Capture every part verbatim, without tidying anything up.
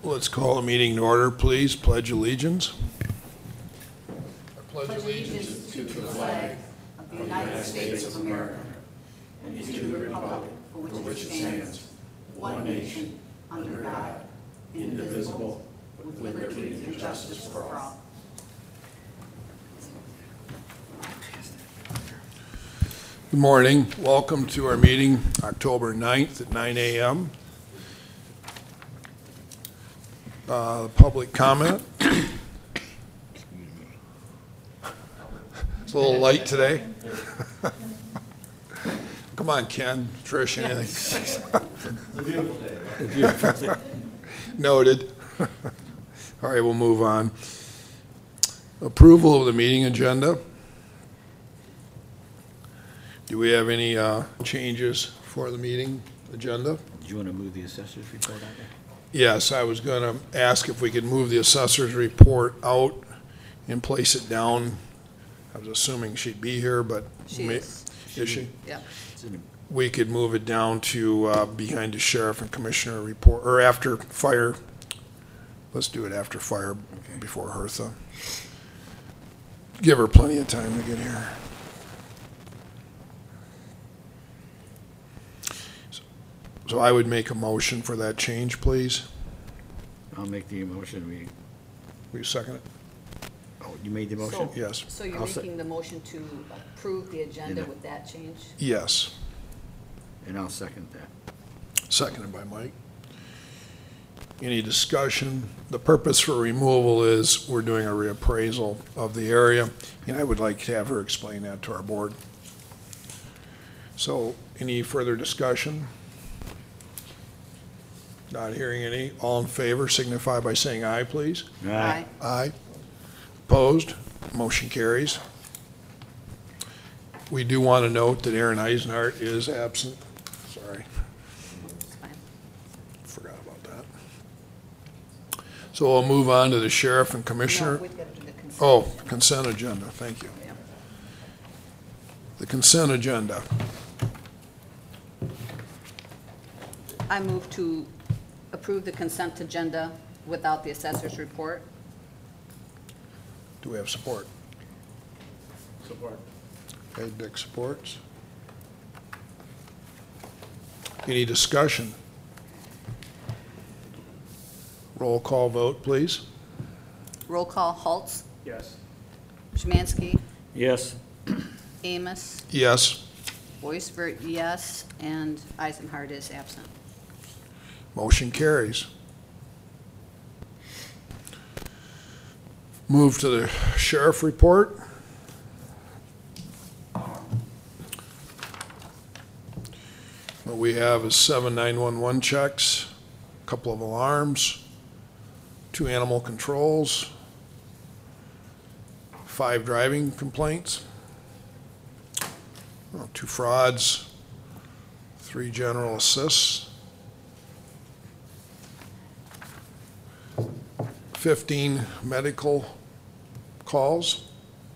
Let's call a meeting to order, please. Pledge allegiance. Pledge allegiance to the flag of the United States of America and to the republic for which it stands, one nation, under God, indivisible, with liberty and justice for all. Good morning. Welcome to our meeting, October ninth at nine a m Uh, public comment. It's a little light today. Come on, Ken, Trish, anything? It's a beautiful day. A beautiful day. Noted. All right, we'll move on. Approval of the meeting agenda. Do we have any uh, changes for the meeting agenda? Do you want to move the assessor's report out there? Yes, I was going to ask if we could move the assessor's report out and place it down. I was assuming she'd be here, but She may- is. is she? Yeah. It's in We could move it down to uh, behind the sheriff and commissioner report, or after fire. Let's do it after fire, before Hertha. Give her plenty of time to get here. So I would make a motion for that change, please. I'll make the motion. We, Will you second it? oh, you made the motion? So- Yes. So you're I'll se- making the motion to approve the agenda Yeah. with that change? Yes. And I'll second that. Seconded by Mike. Any discussion? The purpose for removal is we're doing a reappraisal of the area, and I would like to have her explain that to our board. So, any further discussion? Not hearing any. All in favor signify by saying aye, please. Aye. Aye. Opposed? Motion carries. We do want to note that Aaron Eisenhart is absent. Sorry. It's fine. Forgot about that. So we'll move on to the sheriff and No, commissioner. we've got to do the consent. Oh, consent agenda, thank you. Yeah. The consent agenda. I move to approve the consent agenda without the assessor's report. Do we have support? Support. Okay, Dick supports. Any discussion? Roll call vote, please. Roll call, Haltz, Yes. Szymanski, Yes. Amos, Yes. Boisvert, yes, and Eisenhart is absent. Motion carries. Move to the sheriff report. What we have is seven nine one one checks, a couple of alarms, two animal controls, five driving complaints, oh, two frauds, three general assists, fifteen medical calls.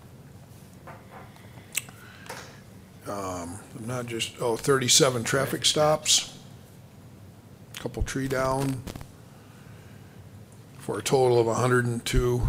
Um, not just, oh, thirty-seven traffic stops, couple tree down, for a total of one hundred two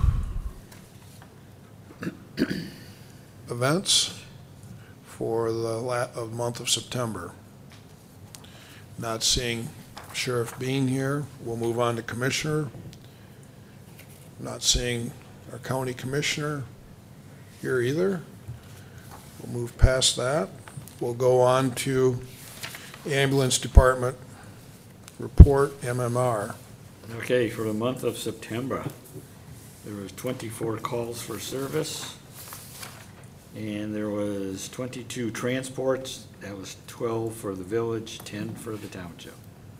events for the la, of month of September. Not seeing Sheriff Bean here. We'll move on to Commissioner. Not seeing our county commissioner here either. We'll move past that. We'll go on to ambulance department report, M M R. Okay, for the month of September, there was twenty-four calls for service, and there was twenty-two transports. That was twelve for the village, ten for the township.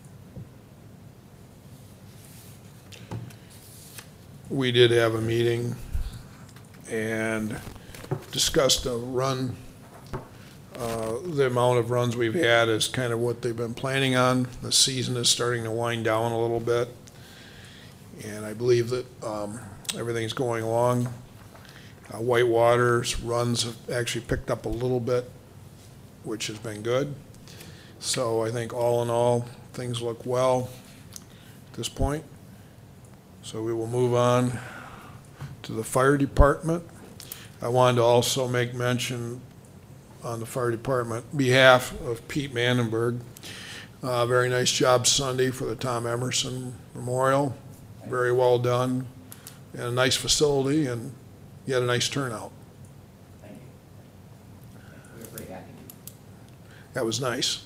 We did have a meeting and discussed the run, uh, the amount of runs we've had is kind of what they've been planning on. The season is starting to wind down a little bit. And I believe that um, everything's going along. Uh, Whitewater's runs have actually picked up a little bit, which has been good. So I think all in all, things look well at this point. So we will move on to the fire department. I wanted to also make mention on the fire department behalf of Pete Mandenberg. Uh, very nice job Sunday for the Tom Emerson Memorial. Very well done, and a nice facility, and you had a nice turnout. Thank you. We were pretty happy. That was nice.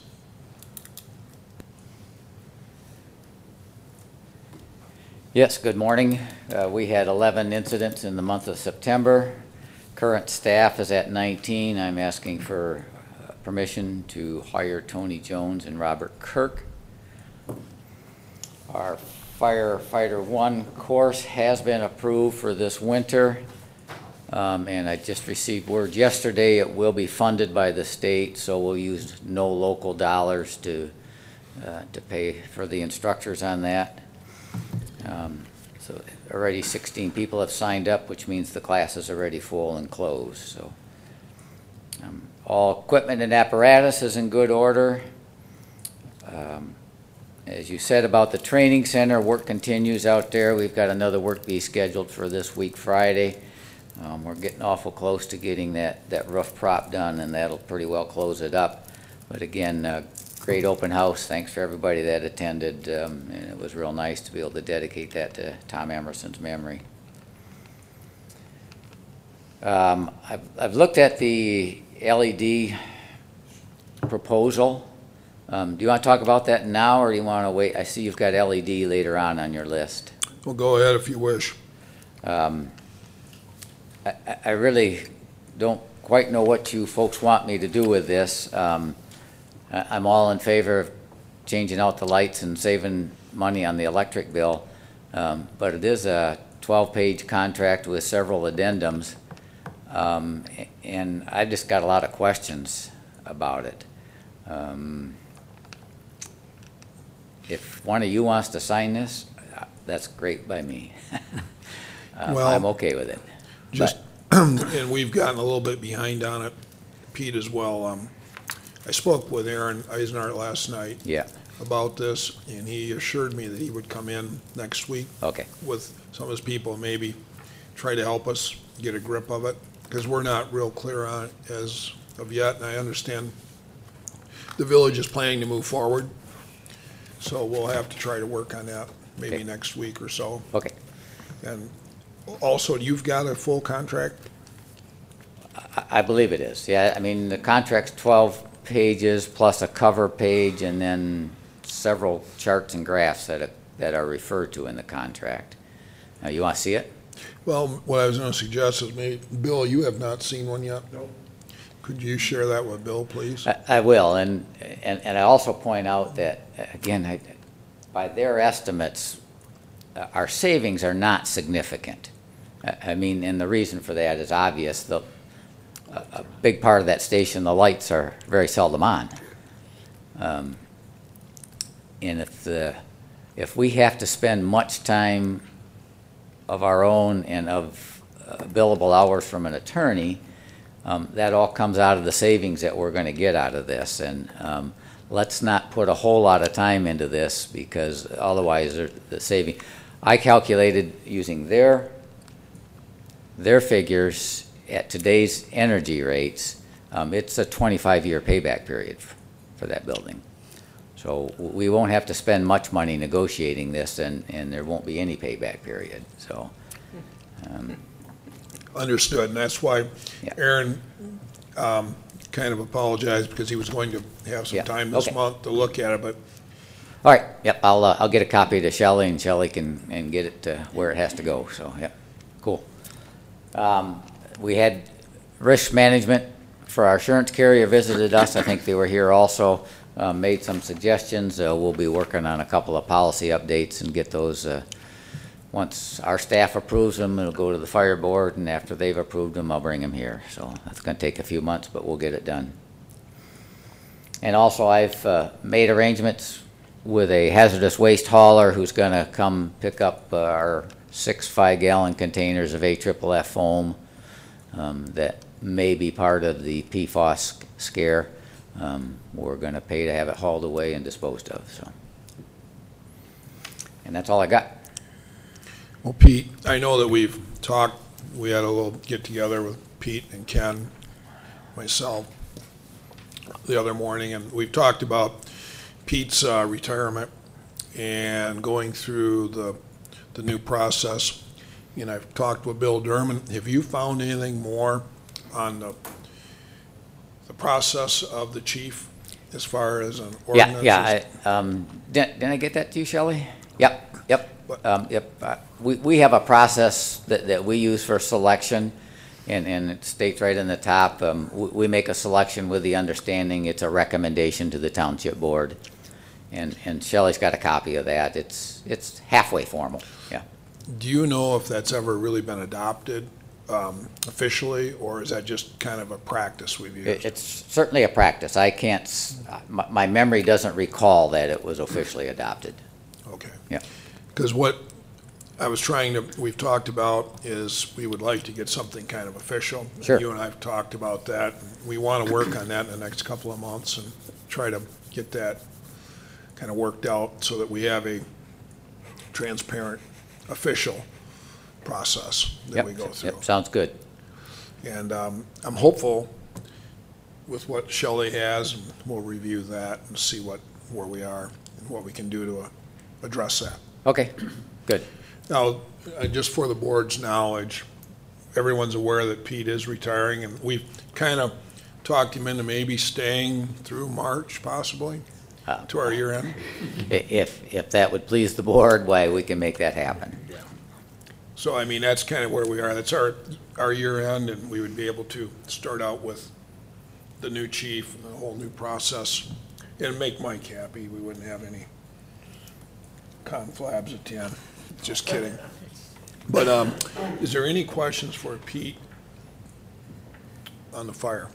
Yes, good morning. Uh, we had eleven incidents in the month of September. Current staff is at nineteen. I'm asking for uh, permission to hire Tony Jones and Robert Kirk. Our firefighter one course has been approved for this winter. Um, and I just received word yesterday it will be funded by the state, so we'll use no local dollars to, uh, to pay for the instructors on that. Um, so already sixteen people have signed up, which means the class is already full and closed. So um, all equipment and apparatus is in good order. Um, as you said about the training center, work continues out there. We've got another work bee scheduled for this week, Friday. Um, we're getting awful close to getting that, that roof prop done, and that'll pretty well close it up. But again, uh, great open house. Thanks for everybody that attended, um, and it was real nice to be able to dedicate that to Tom Emerson's memory. Um, I've, I've looked at the L E D proposal. Um, do you want to talk about that now, or do you want to wait? I see you've got L E D later on on your list. Well, go ahead if you wish. Um, I, I really don't quite know what you folks want me to do with this. Um, I- I'm all in favor of changing out the lights and saving money on the electric bill, um, but it is a twelve-page contract with several addendums, um, a- and I just got a lot of questions about it. Um, if one of you wants to sign this, uh, that's great by me. Uh, Well, I'm okay with it. Just, and we've gotten a little bit behind on it, Pete as well. Um, I spoke with Aaron Eisenhart last night Yeah, about this, and he assured me that he would come in next week okay, with some of his people, and maybe try to help us get a grip of it, because we're not real clear on it as of yet, and I understand the village is planning to move forward, so we'll have to try to work on that maybe Okay. next week or so. okay. And also, you've got a full contract? I, I believe it is, yeah. I mean, the contract's twelve pages plus a cover page and then several charts and graphs that, are- that are referred to in the contract. Now, you want to see it? Well, what I was going to suggest is maybe, Bill, you have not seen one yet? Nope. Could you share that with Bill, please? I, I will, and, and, and I also point out that, again, I, by their estimates, uh, our savings are not significant. I, I mean, and the reason for that is obvious. The, a, a big part of that station, the lights are very seldom on. Um, and if the, if we have to spend much time of our own and of uh, billable hours from an attorney, Um, that all comes out of the savings that we're going to get out of this. And um, let's not put a whole lot of time into this, because otherwise they're- the saving. I calculated using their, their figures at today's energy rates, um, it's a twenty-five year payback period f- for that building. So w- we won't have to spend much money negotiating this, and, and there won't be any payback period. So um, Understood, and that's why Yeah. Aaron um, kind of apologized, because he was going to have some Yeah, time this okay. month to look at it, but All right, yep, I'll, uh, I'll get a copy to Shelley, and Shelley can, and get it to where it has to go, so, yep, cool. Um, we had risk management for our insurance carrier visited us. I think they were here also, uh, made some suggestions. Uh, we'll be working on a couple of policy updates and get those, uh, once our staff approves them, it'll go to the fire board, and after they've approved them, I'll bring them here. So that's gonna take a few months, but we'll get it done. And also, I've uh, made arrangements with a hazardous waste hauler who's gonna come pick up uh, our six five-gallon containers of A F F F foam um, that may be part of the P FOS scare. Um, We're gonna pay to have it hauled away and disposed of, so. And that's all I got. Well, Pete, I know that we've talked, we had a little get-together with Pete and Ken, myself, the other morning, and we've talked about Pete's uh, retirement and going through the, the new process. And I've talked with Bill Durman. Have you found anything more on the, the process of the chief as far as an Yeah, ordinance? yeah, I, um, didn't, didn't I get that to you, Shelley? Yep, yep, um, yep. Uh, We, we have a process that, that we use for selection, and, and it states right in the top, um, we, we make a selection with the understanding it's a recommendation to the township board. And, and Shelley's got a copy of that. It's, it's halfway formal, yeah. Do you know if that's ever really been adopted um, officially, or is that just kind of a practice we've used? It, it's certainly a practice. I can't, s- my, my memory doesn't recall that it was officially adopted. Okay. Yeah. Because what I was trying to, we've talked about is we would like to get something kind of official. Sure. You and I have talked about that. We want to work on that in the next couple of months and try to get that kind of worked out so that we have a transparent, official process that Yep, we go through. Yep, sounds good. And um, I'm hopeful with what Shelley has, and we'll review that and see what, where we are and what we can do to uh, address that. Okay, good. Now, uh, just for the board's knowledge, everyone's aware that Pete is retiring, and we've kind of talked him into maybe staying through March possibly Uh, to our year end. I- If, if that would please the board, why, we can make that happen. So, I mean, that's kind of where we are. That's our, our year end, and we would be able to start out with the new chief and the whole new process and make Mike happy. We wouldn't have any conflabs at the end. Just kidding. But um, is there any questions for Pete on the fire?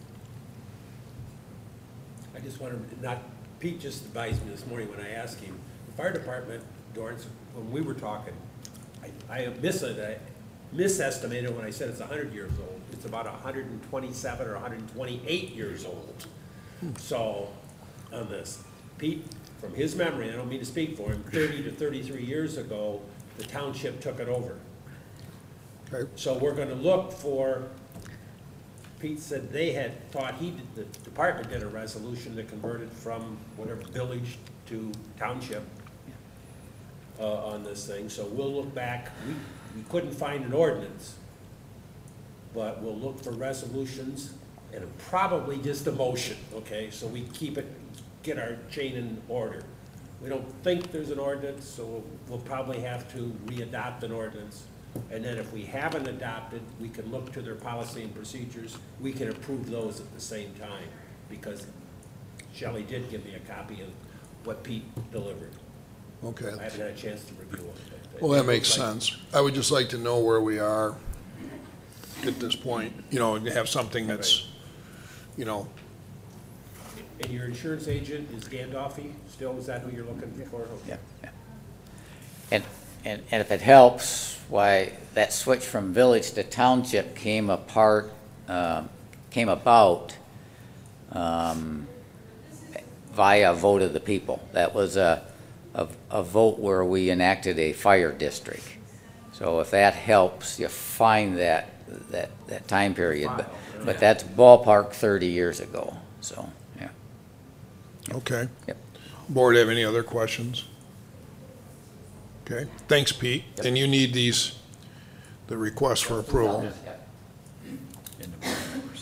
I just wanted, not, Pete just advised me this morning when I asked him, the fire department, Dorrance, when we were talking, I, I mis- I misestimated when I said it's hundred years old. It's about hundred and twenty-seven or hundred and twenty-eight years old. So, on this, Pete, from his memory, I don't mean to speak for him, thirty to thirty-three years ago, the township took it over. Okay. So we're gonna look for, Pete said they had thought he did, the department did a resolution that converted from whatever village to township uh, on this thing, so we'll look back, we, we couldn't find an ordinance, but we'll look for resolutions and probably just a motion, okay, so we keep it, get our chain in order. We don't think there's an ordinance, so we'll, we'll probably have to re-adopt an ordinance. And then if we haven't adopted, we can look to their policy and procedures. We can approve those at the same time, because Shelley did give me a copy of what Pete delivered. Okay. I haven't had a chance to review it. but- Well, that makes sense. I would just like to know where we are at this point, you know, and have something that's, you know, And your insurance agent is Gandolfi still? Is that who you're looking for? Okay. Yeah, yeah. And, and, and if it helps, why, that switch from village to township came apart, um, came about um, via a vote of the people. That was a, a, a vote where we enacted a fire district. So if that helps, you find that, that, that time period. But, but that's ballpark thirty years ago, so, yeah. okay. Yep. Board have any other questions? Okay, thanks, Pete. Yep. And you need these, the request for approval. And the board members.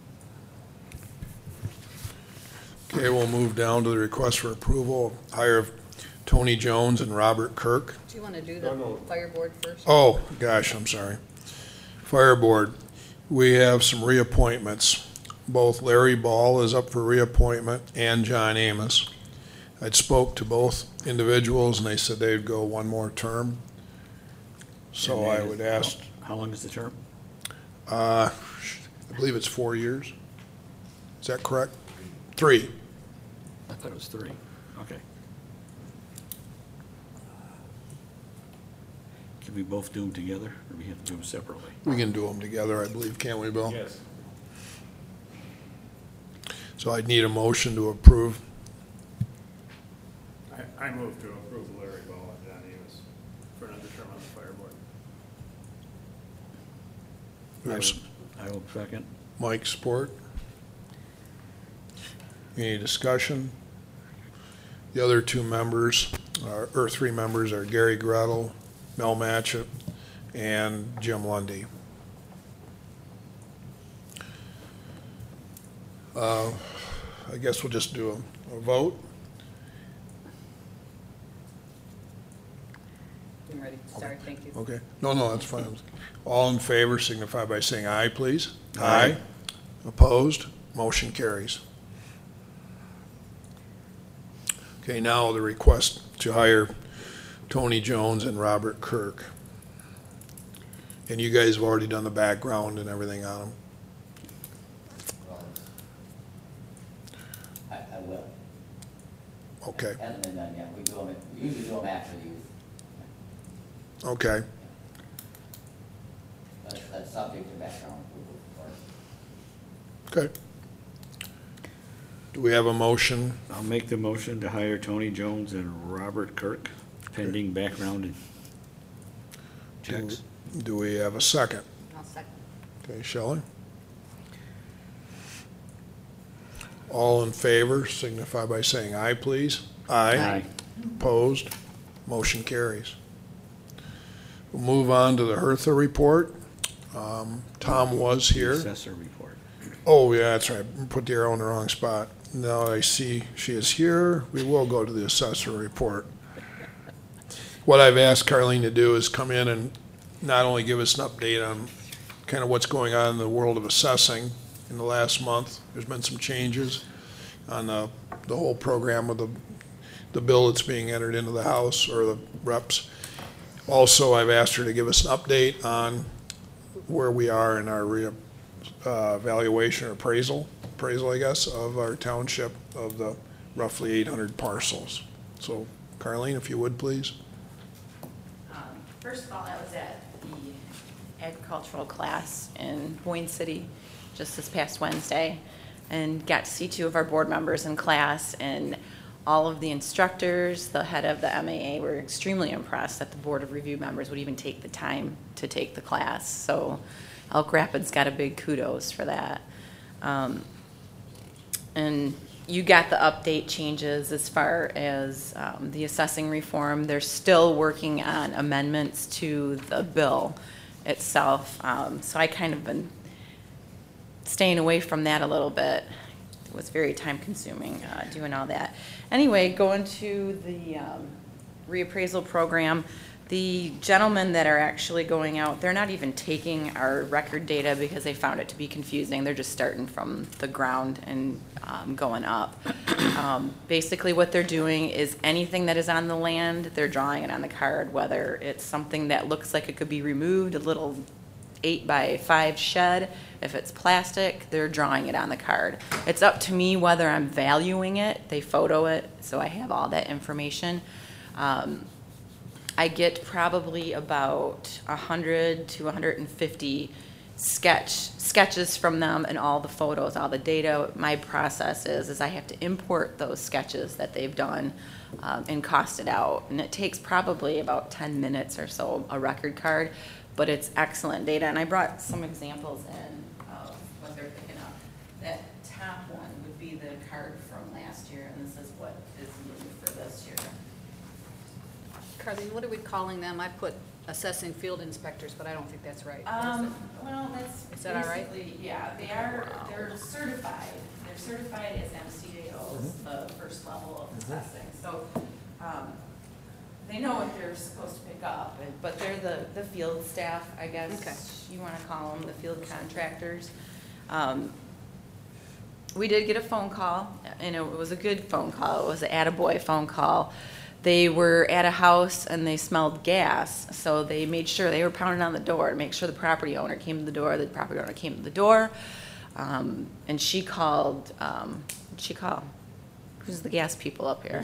Okay, we'll move down to the request for approval, hire of Tony Jones and Robert Kirk. Do you want to do No, the no. fire board first? Oh, gosh, I'm sorry. Fire Board, we have some reappointments. Both Larry Ball is up for reappointment and John Amos. I'd spoke to both individuals and they said they'd go one more term. So And I that is- would ask, How long is the term? uh, I believe it's four years. Is that correct? Three. I thought it was three. Okay. Can we both do them together, or we have to do them separately? We can do them together, I believe, can't we, Bill? Yes. So I'd need a motion to approve. I, I move to approve Larry Ball and John Amos for another term on the fire I Yes. will- I will second. Mike, support. Any discussion? The other two members, are- or three members, are Gary Gretel, Mel Matchett, and Jim Lundy. Uh, I guess we'll just do a, a vote. I'm ready to start, thank you. Okay. No, no, that's fine. All in favor signify by saying aye, please. Aye. Opposed? Motion carries. Okay, now the request to hire Tony Jones and Robert Kirk. And you guys have already done the background and everything on them. I, I will. Okay, Hasn't been done yet. We do them, we usually do them after you, okay. that's, that's subject to background approval, of course. Okay. Do we have a motion? I'll make the motion to hire Tony Jones and Robert Kirk, pending background and checks. Do we have a second? I'll second. Okay, Shelley? All in favor signify by saying aye, please. Aye. Opposed? Motion carries. We'll move on to the Hertha report. Um, Tom was here. Assessor report. Oh, yeah, that's right. Put the arrow in the wrong spot. Now I see she is here. We will go to the assessor report. What I've asked Carlene to do is come in and not only give us an update on kind of what's going on in the world of assessing in the last month. There's been some changes on the, the whole program of the, the bill that's being entered into the House or the reps. Also, I've asked her to give us an update on where we are in our re, uh, evaluation or appraisal, appraisal, I guess, of our township of the roughly eight hundred parcels. So, Carlene, if you would, please. Um, First of all, I was at the agricultural class in Boyne City just this past Wednesday and got to see two of our board members in class, and all of the instructors, the head of the M A A, were extremely impressed that the Board of Review members would even take the time to take the class. So Elk Rapids got a big kudos for that. Um, and you got the update changes as far as um, the assessing reform. They're still working on amendments to the bill itself. Um, so I kind of been staying away from that a little bit. It was very time consuming uh, doing all that. Anyway, going to the um, reappraisal program, the gentlemen that are actually going out, they're not even taking our record data because they found it to be confusing. They're just starting from the ground and um, going up. Um, basically what they're doing is anything that is on the land, they're drawing it on the card, whether it's something that looks like it could be removed, a little eight by five shed. If it's plastic, they're drawing it on the card. It's up to me whether I'm valuing it. They photo it, so I have all that information. Um, I get probably about one hundred to one hundred fifty sketch sketches from them and all the photos, all the data. My process is, is I have to import those sketches that they've done um, and cost it out. And it takes probably about ten minutes or so, a record card, but it's excellent data. And I brought some examples in of what they're picking up. That top one would be the card from last year, and this is what is new for this year. Carlene, what are we calling them? I put assessing field inspectors, but I don't think that's right. Um, well, that's Is that all right? basically, yeah, they are, they're certified, they're certified as M C A Os, the first level of assessing, so, um, they know what they're supposed to pick up, and- but they're the, the field staff, I Okay. guess you wanna call them, the field contractors. Um, we did get a phone call, and it was a good phone call, it was an attaboy phone call. They were at a house and they smelled gas, so they made sure, they were pounding on the door to make sure the property owner came to the door. The property owner came to the door, um, and she called, um, what'd she call? Who's the gas people up here?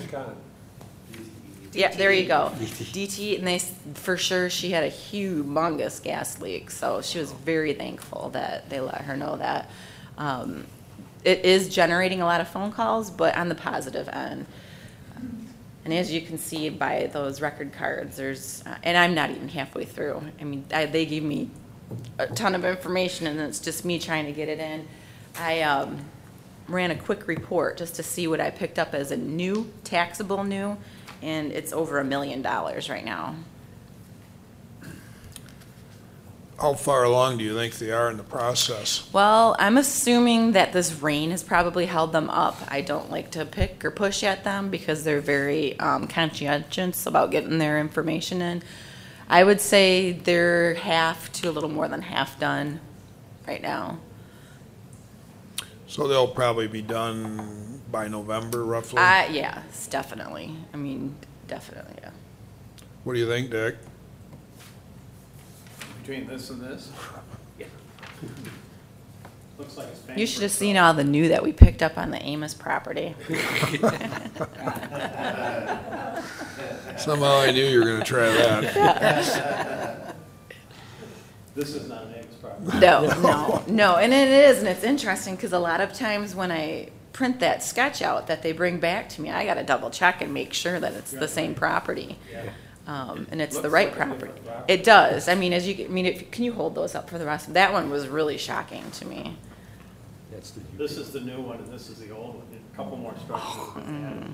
Yeah, there you go. D T, and they, s- for sure, she had a humongous gas leak, so she was very thankful that they let her know that. Um, it is generating a lot of phone calls, but on the positive end. And as you can see by those record cards, there's, uh, and I'm not even halfway through. I mean, I, they gave me a ton of information and it's just me trying to get it in. I um, ran a quick report just to see what I picked up as a new, taxable new, and it's over a million dollars right now. How far along do you think they are in the process? Well, I'm assuming that this rain has probably held them up. I don't like to pick or push at them because they're very um, conscientious about getting their information in. I would say they're half to a little more than half done right now. So they'll probably be done by November roughly? Uh, yes, definitely. I mean, definitely, yeah. What do you think, Dick? Between this and this? Yeah. Looks like it's paying You for should have itself. seen all the new that we picked up on the Amos property. Somehow I knew you were gonna try that. This is not an Ames property. No, no, no, and it is, and it's interesting because a lot of times when I print that sketch out that they bring back to me, I gotta double check and make sure that it's the same property. Um, and it's the Looks right like a property. different property. It does, I mean, as you, I mean, if, can you hold those up for the rest? That one was really shocking to me. That's the. This is the new one and this is the old one. A couple more structures. have been added.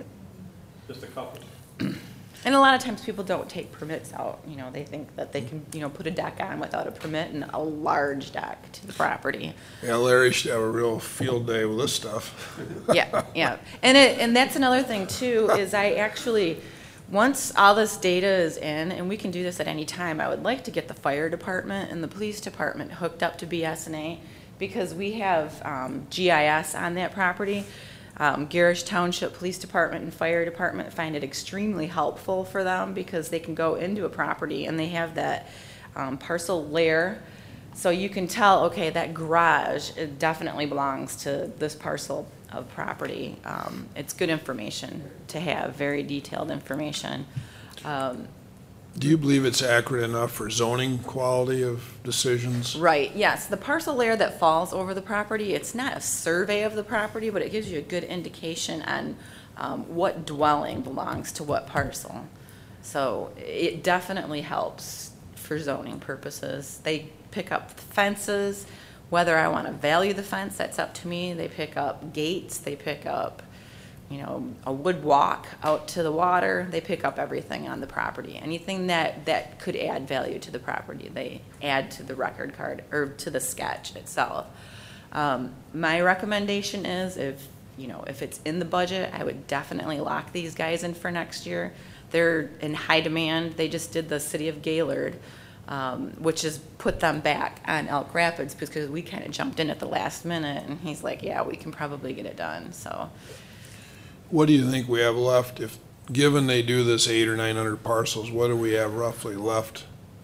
Just a couple. And a lot of times people don't take permits out, you know, they think that they can, you know, put a deck on without a permit and a large deck to the property. Yeah, Larry should have a real field day with this stuff. Yeah, yeah. And it, and that's another thing too, is I actually, once all this data is in, and we can do this at any time, I would like to get the fire department and the police department hooked up to B S N A because we have um, G I S on that property. Um, Garish Township Police Department and Fire Department find it extremely helpful for them because they can go into a property and they have that um, parcel layer. So you can tell, okay, that garage, it definitely belongs to this parcel of property. Um, it's good information to have, very detailed information. Um, Do you believe it's accurate enough for zoning quality of decisions? Right, yes. The parcel layer that falls over the property, it's not a survey of the property, but it gives you a good indication on um, what dwelling belongs to what parcel. So it definitely helps for zoning purposes. They pick up fences, whether I want to value the fence, that's up to me. They pick up gates, they pick up, you know, a wood walk out to the water. They pick up everything on the property. Anything that, that could add value to the property, they add to the record card or to the sketch itself. Um, my recommendation is if, you know, if it's in the budget, I would definitely lock these guys in for next year. They're in high demand. They just did the city of Gaylord, um, which has put them back on Elk Rapids because we kind of jumped in at the last minute and he's like, yeah, we can probably get it done, so. What do you think we have left? If, given they do this eight or nine hundred parcels, what do we have roughly left?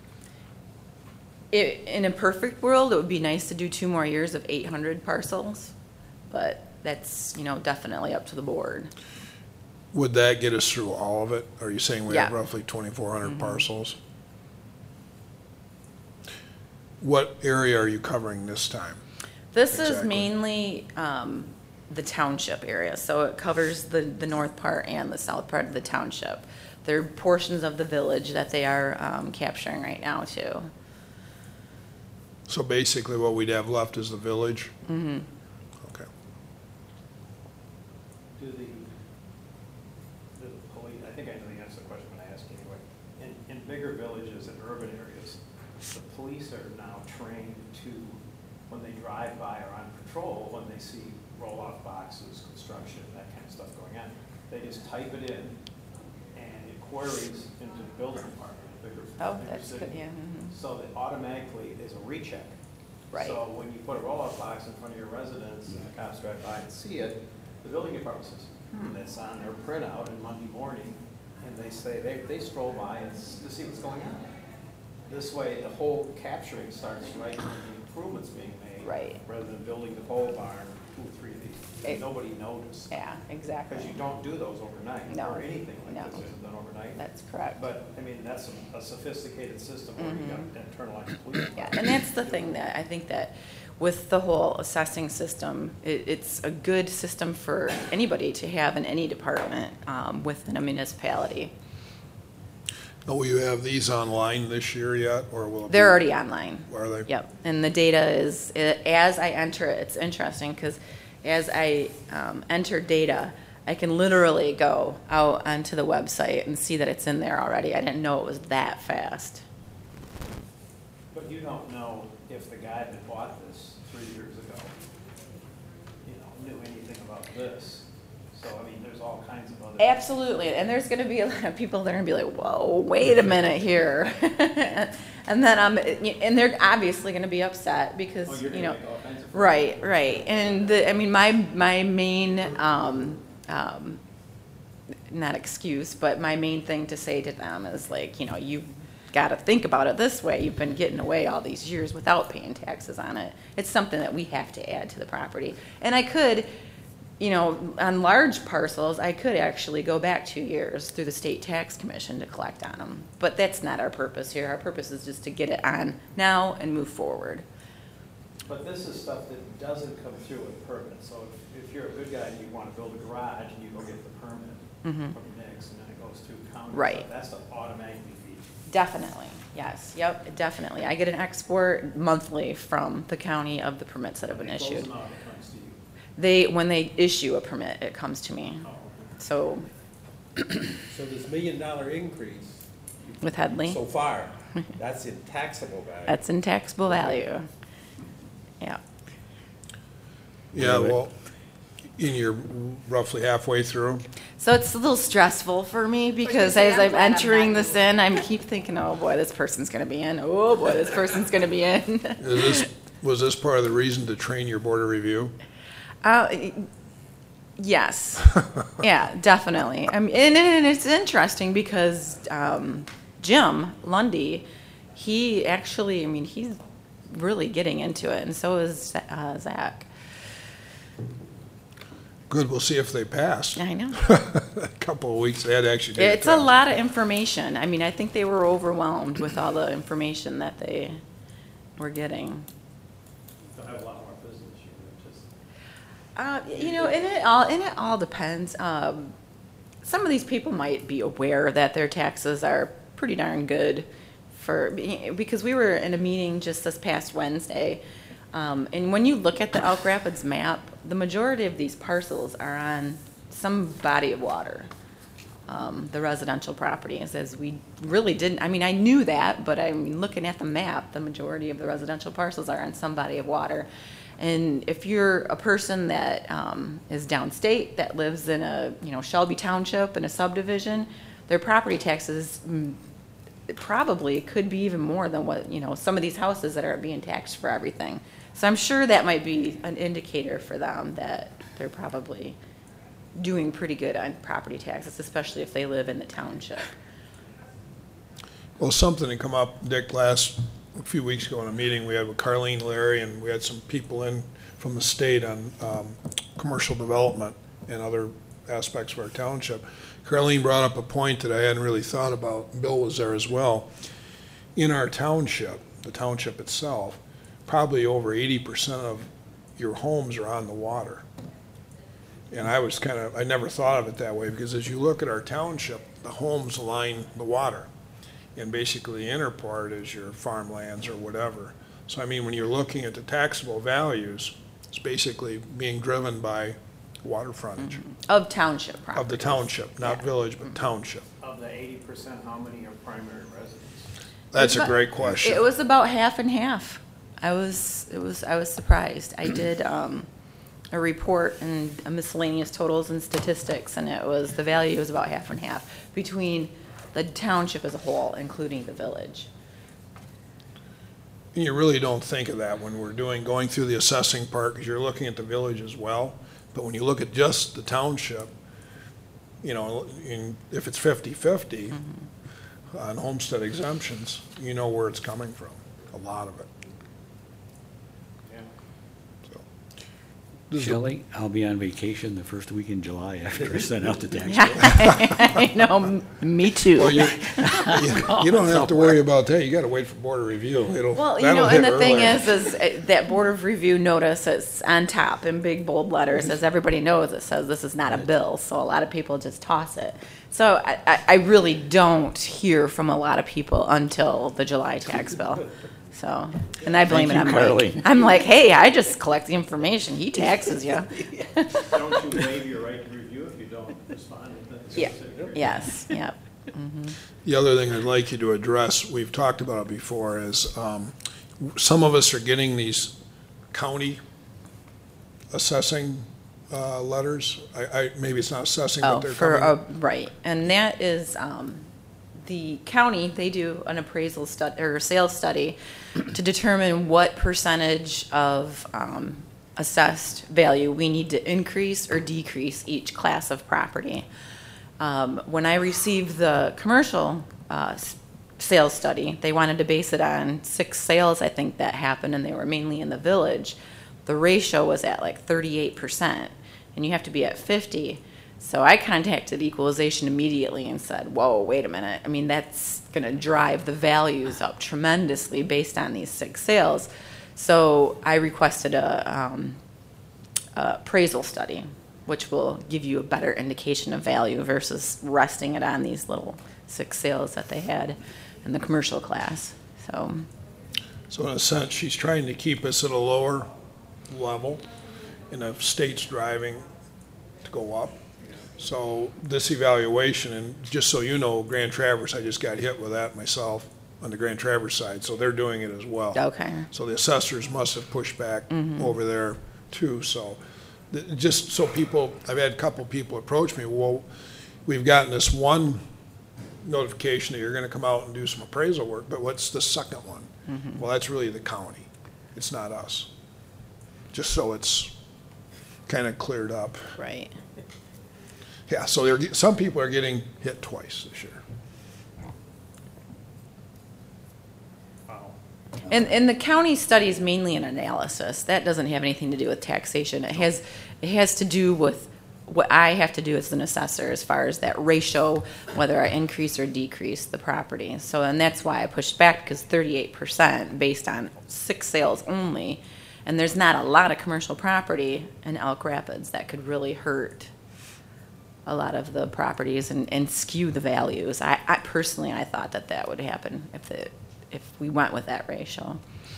It, in a perfect world, it would be nice to do two more years of eight hundred parcels, but that's, you know, definitely up to the board. Would that get us through all of it? Are you saying we have Yeah. roughly twenty-four hundred parcels? What area are you covering this time? This is Exactly. mainly um, the township area, so it covers the, the north part and the south part of the township. There are portions of the village that they are um, capturing right now, too. So basically what we'd have left is the village? Mm-hmm. Okay. Do the, the police, I think I know the answer to the question, but I ask anyway. In, in bigger villages and urban areas, the police are now trained to, when they drive by or on patrol, when they see roll-off boxes, construction, that kind of stuff going on, they just type it in and it queries into the building department, in bigger, Oh, bigger that's good, city. yeah. mhm. So that automatically there's a recheck. Right. So when you put a roll-off box in front of your residence and the cops drive by and see it, the building department says, hmm, that's on their printout on Monday morning, and they say, they, they stroll by and s- to see what's going on. This way, the whole capturing starts right when the improvements being made. Right. Rather than building the pole barn, two, three of these. It- Nobody noticed. Yeah, exactly. Because you don't do those overnight. No, Or anything no. like this isn't done overnight. That's correct. But, I mean, that's a- a sophisticated system where you got internalized police. Yeah, and that's the thing that I think that with the whole assessing system, it, it's a good system for anybody to have in any department um, within a municipality. Oh, will you have these online this year yet, or will it be? They're already online. Are they? Yep, and the data is, i- as I enter it, it's interesting, because as I um, enter data, I can literally go out onto the website and see that it's in there already. I didn't know it was that fast. But you don't know if the guy that bought this three years ago, you know, knew anything about this. So, I mean, there's all kinds of other. Absolutely, and there's gonna be a lot of people that are gonna be like, whoa, wait a minute here. And then, um, and they're obviously gonna be upset Oh, because, you're you gonna know, make all kinds of. right, right. And the, I mean, my, my main, um, um, not excuse, but my main thing to say to them is like, you know, you gotta think about it this way. You've been getting away all these years without paying taxes on it. It's something that we have to add to the property. And I could, you know, on large parcels, I could actually go back two years through the state tax commission to collect on them. But that's not our purpose here. Our purpose is just to get it on now and move forward. But this is stuff that doesn't come through with permit. So if, if you're a good guy and you want to build a garage and you go get the permit Mhm. from Nick's and then it goes through county. Right. stuff, That's the automatically fee. Definitely, yes, yep, definitely. I get an export monthly from the county of the permits that have been When it goes issued. out, it comes to you. They, when they issue a permit, it comes to me. Oh, okay. So So this million dollar increase with Headley, so far, that's in taxable value. that's in taxable value. Yeah. Yeah, well, in your roughly halfway through, So it's a little stressful for me because say, as I'm I'm glad I'm entering not this in, I'm keep thinking, oh boy, this person's gonna be in. Oh boy, this person's gonna be in. is this, was this part of the reason to train your board of review? Uh, yes, yeah, definitely. I mean, and, and it's interesting because um, Jim Lundy, he actually, I mean, he's really getting into it, and so is uh, Zach. Good, we'll see if they pass. I know. A couple of weeks, they had to actually take It's a test. lot of information. I mean, I think they were overwhelmed with all the information that they were getting. They'll have a lot more business. You're just. Uh, you know, and it all and it all depends. Um, some of these people might be aware that their taxes are pretty darn good for because we were in a meeting just this past Wednesday, um, and when you look at the Elk Rapids map, the majority of these parcels are on some body of water. Um, the residential properties, as we really didn't. I mean, I knew that, but I mean, looking at the map, the majority of the residential parcels are on some body of water. And if you're a person that um, is downstate, that lives in a, you know, Shelby Township in a subdivision, their property taxes mm, probably could be even more than what, you know, some of these houses that are being taxed for everything. So I'm sure that might be an indicator for them that they're probably doing pretty good on property taxes, especially if they live in the township. Well, something had come up, Dick, last, a few weeks ago in a meeting we had with Carlene Larry, and we had some people in from the state on um, commercial development and other aspects of our township. Carlene brought up a point that I hadn't really thought about. Bill was there as well. In our township, the township itself, probably over eighty percent of your homes are on the water. And I was kind of, I never thought of it that way, because as you look at our township, the homes line the water. And basically the inner part is your farmlands or whatever. So I mean, when you're looking at the taxable values, it's basically being driven by water frontage Of township of properties. the township, not Yeah. village, but township. Of the eighty percent, how many are primary residents? That's a But great question. It was about half and half. I was, it was, I was surprised. I did, um, a report and a miscellaneous totals and statistics, and it was, the value was about half and half between the township as a whole, including the village. And you really don't think of that when we're doing, going through the assessing part, because you're looking at the village as well. But when you look at just the township, you know, in, if it's fifty-fifty Mm-hmm. on homestead exemptions, you know where it's coming from, a lot of it. Yeah. So, this is a- Shelley, I'll be on vacation the first week in July after I send out the tax Yeah, bill. I know, m- me too. Well, you, you- you don't have to worry about that. You gotta wait for board of review. It'll, Well, you that'll know, hit and the thing earlier. is, is uh, that board of review notice is on top in big bold letters, as everybody knows, it says this is not a bill, so a lot of people just toss it. So I, I I really don't hear from a lot of people until the July tax bill. So, and I blame Thank it you, on Mike. Carly. I'm like, hey, I just collect the information. He taxes you. Don't you waive your right to review if you don't respond with the Yeah. specific? Yes, yep. The other thing I'd like you to address, we've talked about it before, is um, some of us are getting these county assessing uh, letters. I, I, maybe it's not assessing, but Oh, they're for, coming. uh, right. And that is, um, the county, they do an appraisal stud, or sales study to determine what percentage of, um, assessed value we need to increase or decrease each class of property. Um, when I received the commercial, uh, s- sales study, they wanted to base it on six sales, I think, that happened, and they were mainly in the village. The ratio was at like thirty-eight percent, and you have to be at fifty. So I contacted equalization immediately and said, whoa, wait a minute. I mean, that's going to drive the values up tremendously based on these six sales. So I requested a, um, a appraisal study, which will give you a better indication of value versus resting it on these little six sales that they had in the commercial class. So, So in a sense, she's trying to keep us at a lower level, and the state's driving to go up. So this evaluation, and just so you know, Grand Traverse, I just got hit with that myself on the Grand Traverse side, so they're doing it as well. okay. So the assessors must have pushed back over there too, so, th- just so people, I've had a couple people approach me, well, we've gotten this one notification that you're gonna come out and do some appraisal work, but what's the second one? Well, that's really the county, it's not us. Just so it's kinda cleared up. Right. Yeah, so they're, get- some people are getting hit twice this year. Wow. And, and the county study is mainly an analysis. That doesn't have anything to do with taxation. It has, it has to do with what I have to do as an assessor as far as that ratio, whether I increase or decrease the property. So, and that's why I pushed back, because thirty-eight percent based on six sales only, and there's not a lot of commercial property in Elk Rapids that could really hurt a lot of the properties and, and skew the values. I, I personally, I thought that that would happen if the, if we went with that ratio.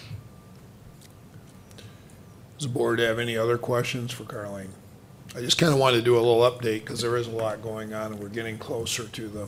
Does the board have any other questions for Carleen? I just kind of wanted to do a little update because there is a lot going on and we're getting closer to the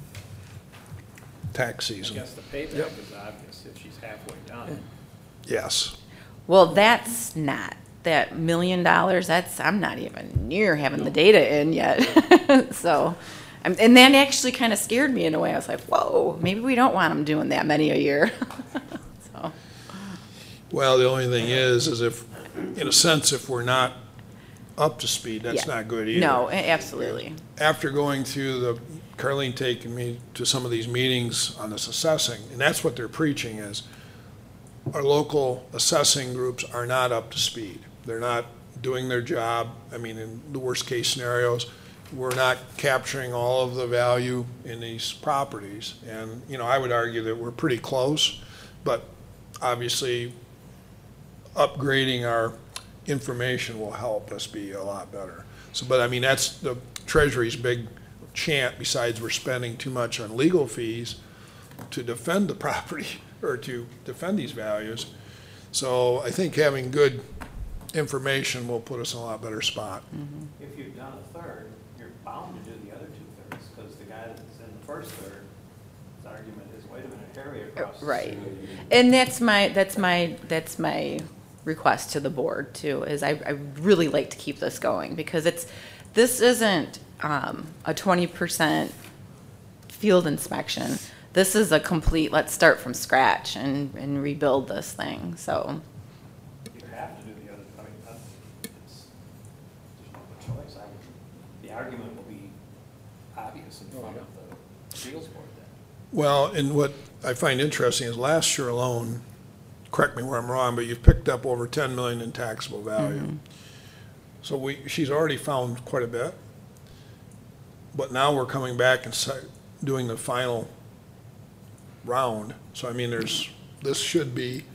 tax I season. guess the payback is obvious if she's halfway done. Yes. Well, that's not, that million dollars, that's, I'm not even near having the data in yet. So, um, and that actually kind of scared me in a way. I was like, whoa, maybe we don't want them doing that many a year. So, Well, the only thing is, is if, in a sense, if we're not up to speed, that's yeah. not good either. No, a- absolutely. After going through the, Carleen taking me to some of these meetings on this assessing, and that's what they're preaching is, our local assessing groups are not up to speed. They're not doing their job. I mean, in the worst case scenarios, we're not capturing all of the value in these properties. And, you know, I would argue that we're pretty close, but obviously upgrading our information will help us be a lot better. So, but I mean, that's the Treasury's big chant, besides we're spending too much on legal fees to defend the property or to defend these values. So I think having good information will put us in a lot better spot. If you've done a third, you're bound to do the other two thirds, because the guy that's in the first third, his argument is, wait a minute, Harry across the Right. street. And that's my, that's my, that's my request to the board too, is I, I really like to keep this going, because it's, this isn't, um, a twenty percent field inspection. This is a complete, let's start from scratch and, and rebuild this thing, so. You have to do the other, I mean, that's, it's, there's no other choice. I would, the argument will be obvious in front of the appeals board then. Well, and what I find interesting is last year alone, correct me where I'm wrong, but you've picked up over ten million in taxable value. So we, she's already found quite a bit. But now we're coming back and se- doing the final round. So I mean, there's, this should be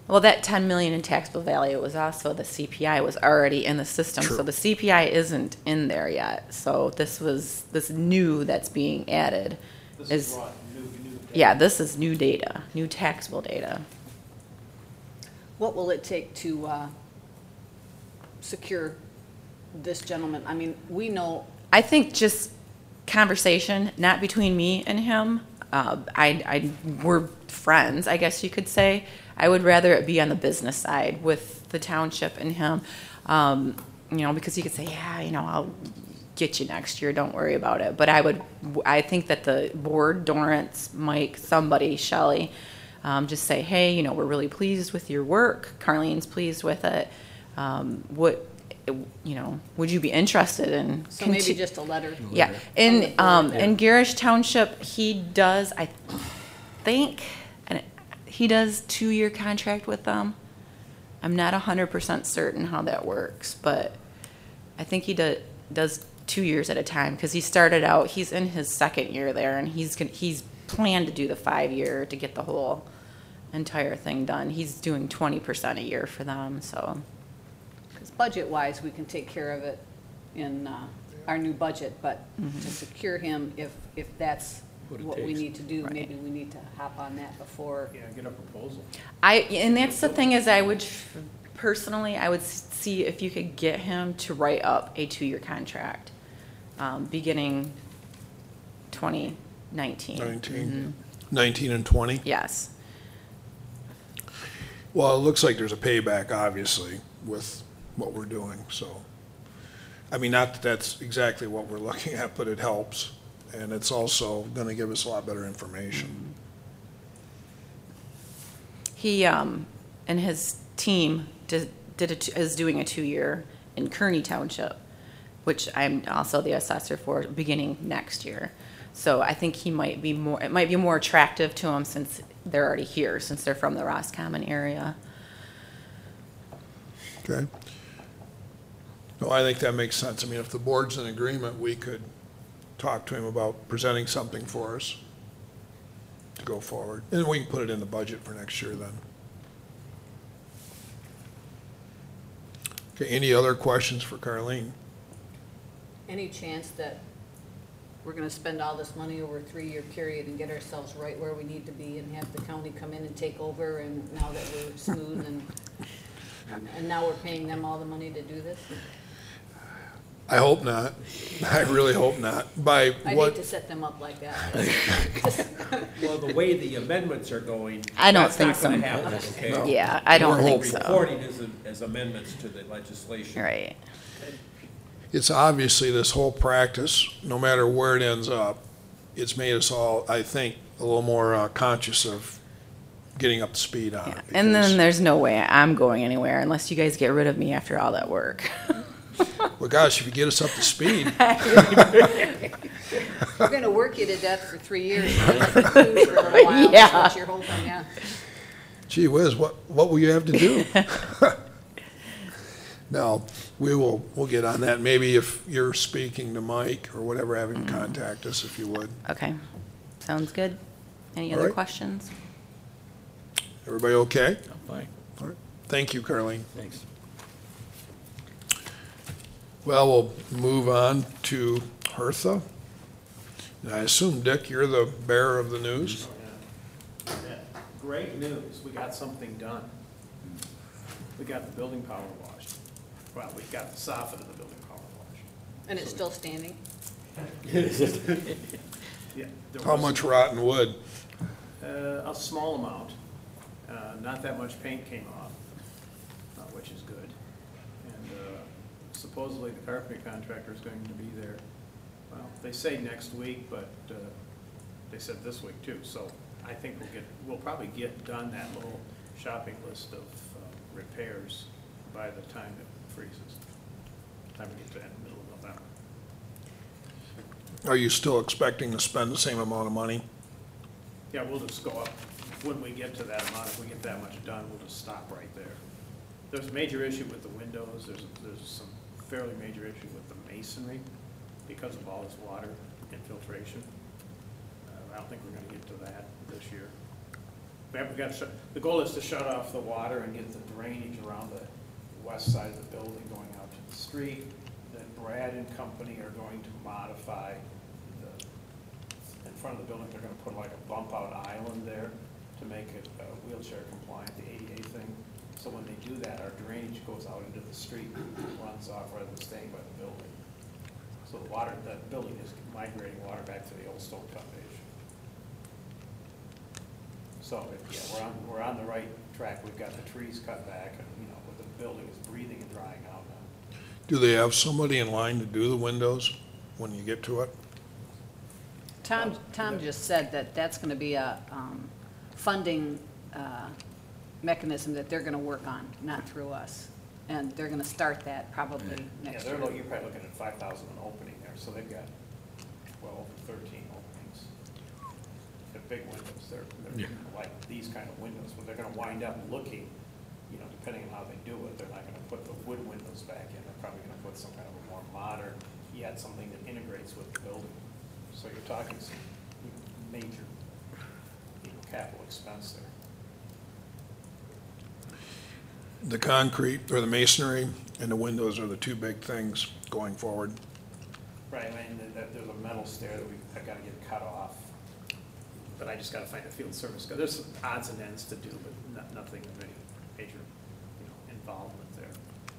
Well, that ten million in taxable value was also the C P I was already in the system, so True. the C P I isn't in there yet. So this was, this new that's being added This is is, raw, new, new. yeah, this is new data, new taxable data. What will it take to uh, secure this gentleman? I mean, we know, I think just conversation, not between me and him. Uh, I, I, we're friends, I guess you could say. I would rather it be on the business side with the township and him, um, you know, because he could say, yeah, you know, I'll get you next year, don't worry about it. But I would, I think that the board, Dorrance, Mike, somebody, Shelley, um, just say, hey, you know, we're really pleased with your work. Carlene's pleased with it. Um, what, you know, would you be interested in? so maybe conti- just a letter. Yeah, From the in, board, um, yeah. in Garish Township, he does, I think, and he does two-year contract with them. I'm not a hundred percent certain how that works, but I think he does, does two years at a time, because he started out, he's in his second year there, and he's, gon- he's planned to do the five-year to get the whole entire thing done. He's doing twenty percent a year for them, so. Because budget-wise, we can take care of it in uh, our new budget, but to secure him, if, if that's What it what we takes. need to do, Right. maybe we need to hop on that before. Yeah, get a proposal. I, and that's the thing is I would, personally, I would s- see if you could get him to write up a two-year contract, um, beginning twenty nineteen. nineteen, nineteen and twenty. Yes. Well, it looks like there's a payback, obviously, with what we're doing, so. I mean, not that that's exactly what we're looking at, but it helps. And it's also gonna give us a lot better information. He, um, and his team did, did a t- is doing a two-year in Kearney Township, which I'm also the assessor for, beginning next year. So I think he might be more, it might be more attractive to him since they're already here, since they're from the Roscommon area. Okay? No, I think that makes sense. I mean, if the board's in agreement, we could talk to him about presenting something for us to go forward. And we can put it in the budget for next year then. Okay, any other questions for Carlene? Any chance that we're gonna spend all this money over a three-year period and get ourselves right where we need to be and have the county come in and take over, and now that we're smooth and, and now we're paying them all the money to do this? I hope not. I really hope not. By I hate what, to set them up like that. Well, the way the amendments are going. I don't that's think not so. gonna happen, okay? Yeah, I don't We're think hoping. so. Reporting as, as amendments to the legislation. Right. it's obviously this whole practice, no matter where it ends up, it's made us all, I think, a little more uh, conscious of getting up to speed on it. Yeah. And because- then there's no way I'm going anywhere unless you guys get rid of me after all that work. Well, gosh, if you get us up to speed, We're gonna work you to death for three years, and let you cruise for a little while, Yeah. that's what you're hoping, yeah. gee whiz, what, what will you have to do? No, we will, we'll get on that. Maybe if you're speaking to Mike or whatever, have him contact us if you would. Okay, sounds good. Any All other right. questions? Everybody okay? I'm fine, All right. Thank you, Carlene. thanks. Well, we'll move on to Hertha. And I assume, Dick, you're the bearer of the news? Yeah. Great news, we got something done. We got the building power washed. Well, we got the soffit of the building power washed. And it's still standing? Yeah. there How was much some- rotten wood? Uh, a small amount. Uh, not that much paint came off, uh, which is good. And uh, supposedly the carpentry contractor is going to be there. Well, they say next week, but uh, they said this week too. So I think we'll get, we'll probably get done that little shopping list of uh, repairs by the time it freezes. Time we get to the middle of November. Are you still expecting to spend the same amount of money? Yeah, we'll just go up, when we get to that amount, if we get that much done, we'll just stop right there. There's a major issue with the windows, there's, there's some fairly major issue with the masonry because of all this water infiltration. Uh, I don't think we're gonna get to that this year. We have, we got, to shut- the goal is to shut off the water and get the drainage around the west side of the building going out to the street. Then Brad and company are going to modify the, in front of the building, they're gonna put like a bump out island there to make it uh, wheelchair compliant, the A D A thing. So when they do that, our drainage goes out into the street, runs off rather than staying by the building. So the water, that building is migrating water back to the old stone foundation. So, yeah, we're on, we're on the right track. We've got the trees cut back and, you know, the building is breathing and drying out now. Do they have somebody in line to do the windows when you get to it? Tom, Tom just said that that's gonna be a, um, funding, uh, mechanism that they're gonna work on, not through us. And they're gonna start that probably Yeah, next they're, year. look- you're probably looking at five thousand an opening there, so they've got twelve, thirteen openings. They're big windows, they're, they're Yeah. like these kind of windows, but they're gonna wind up looking, you know, depending on how they do it, they're not gonna put the wood windows back in, they're probably gonna put some kind of a more modern, yet something that integrates with the building. So you're talking some major, you know, capital expense there. The concrete or the masonry and the windows are the two big things going forward. Right, I mean, th- th- there's a metal stair that we, I've gotta get cut off, but I just gotta find a field service, guy. There's some odds and ends to do, but not, nothing of any major, you know, involvement there.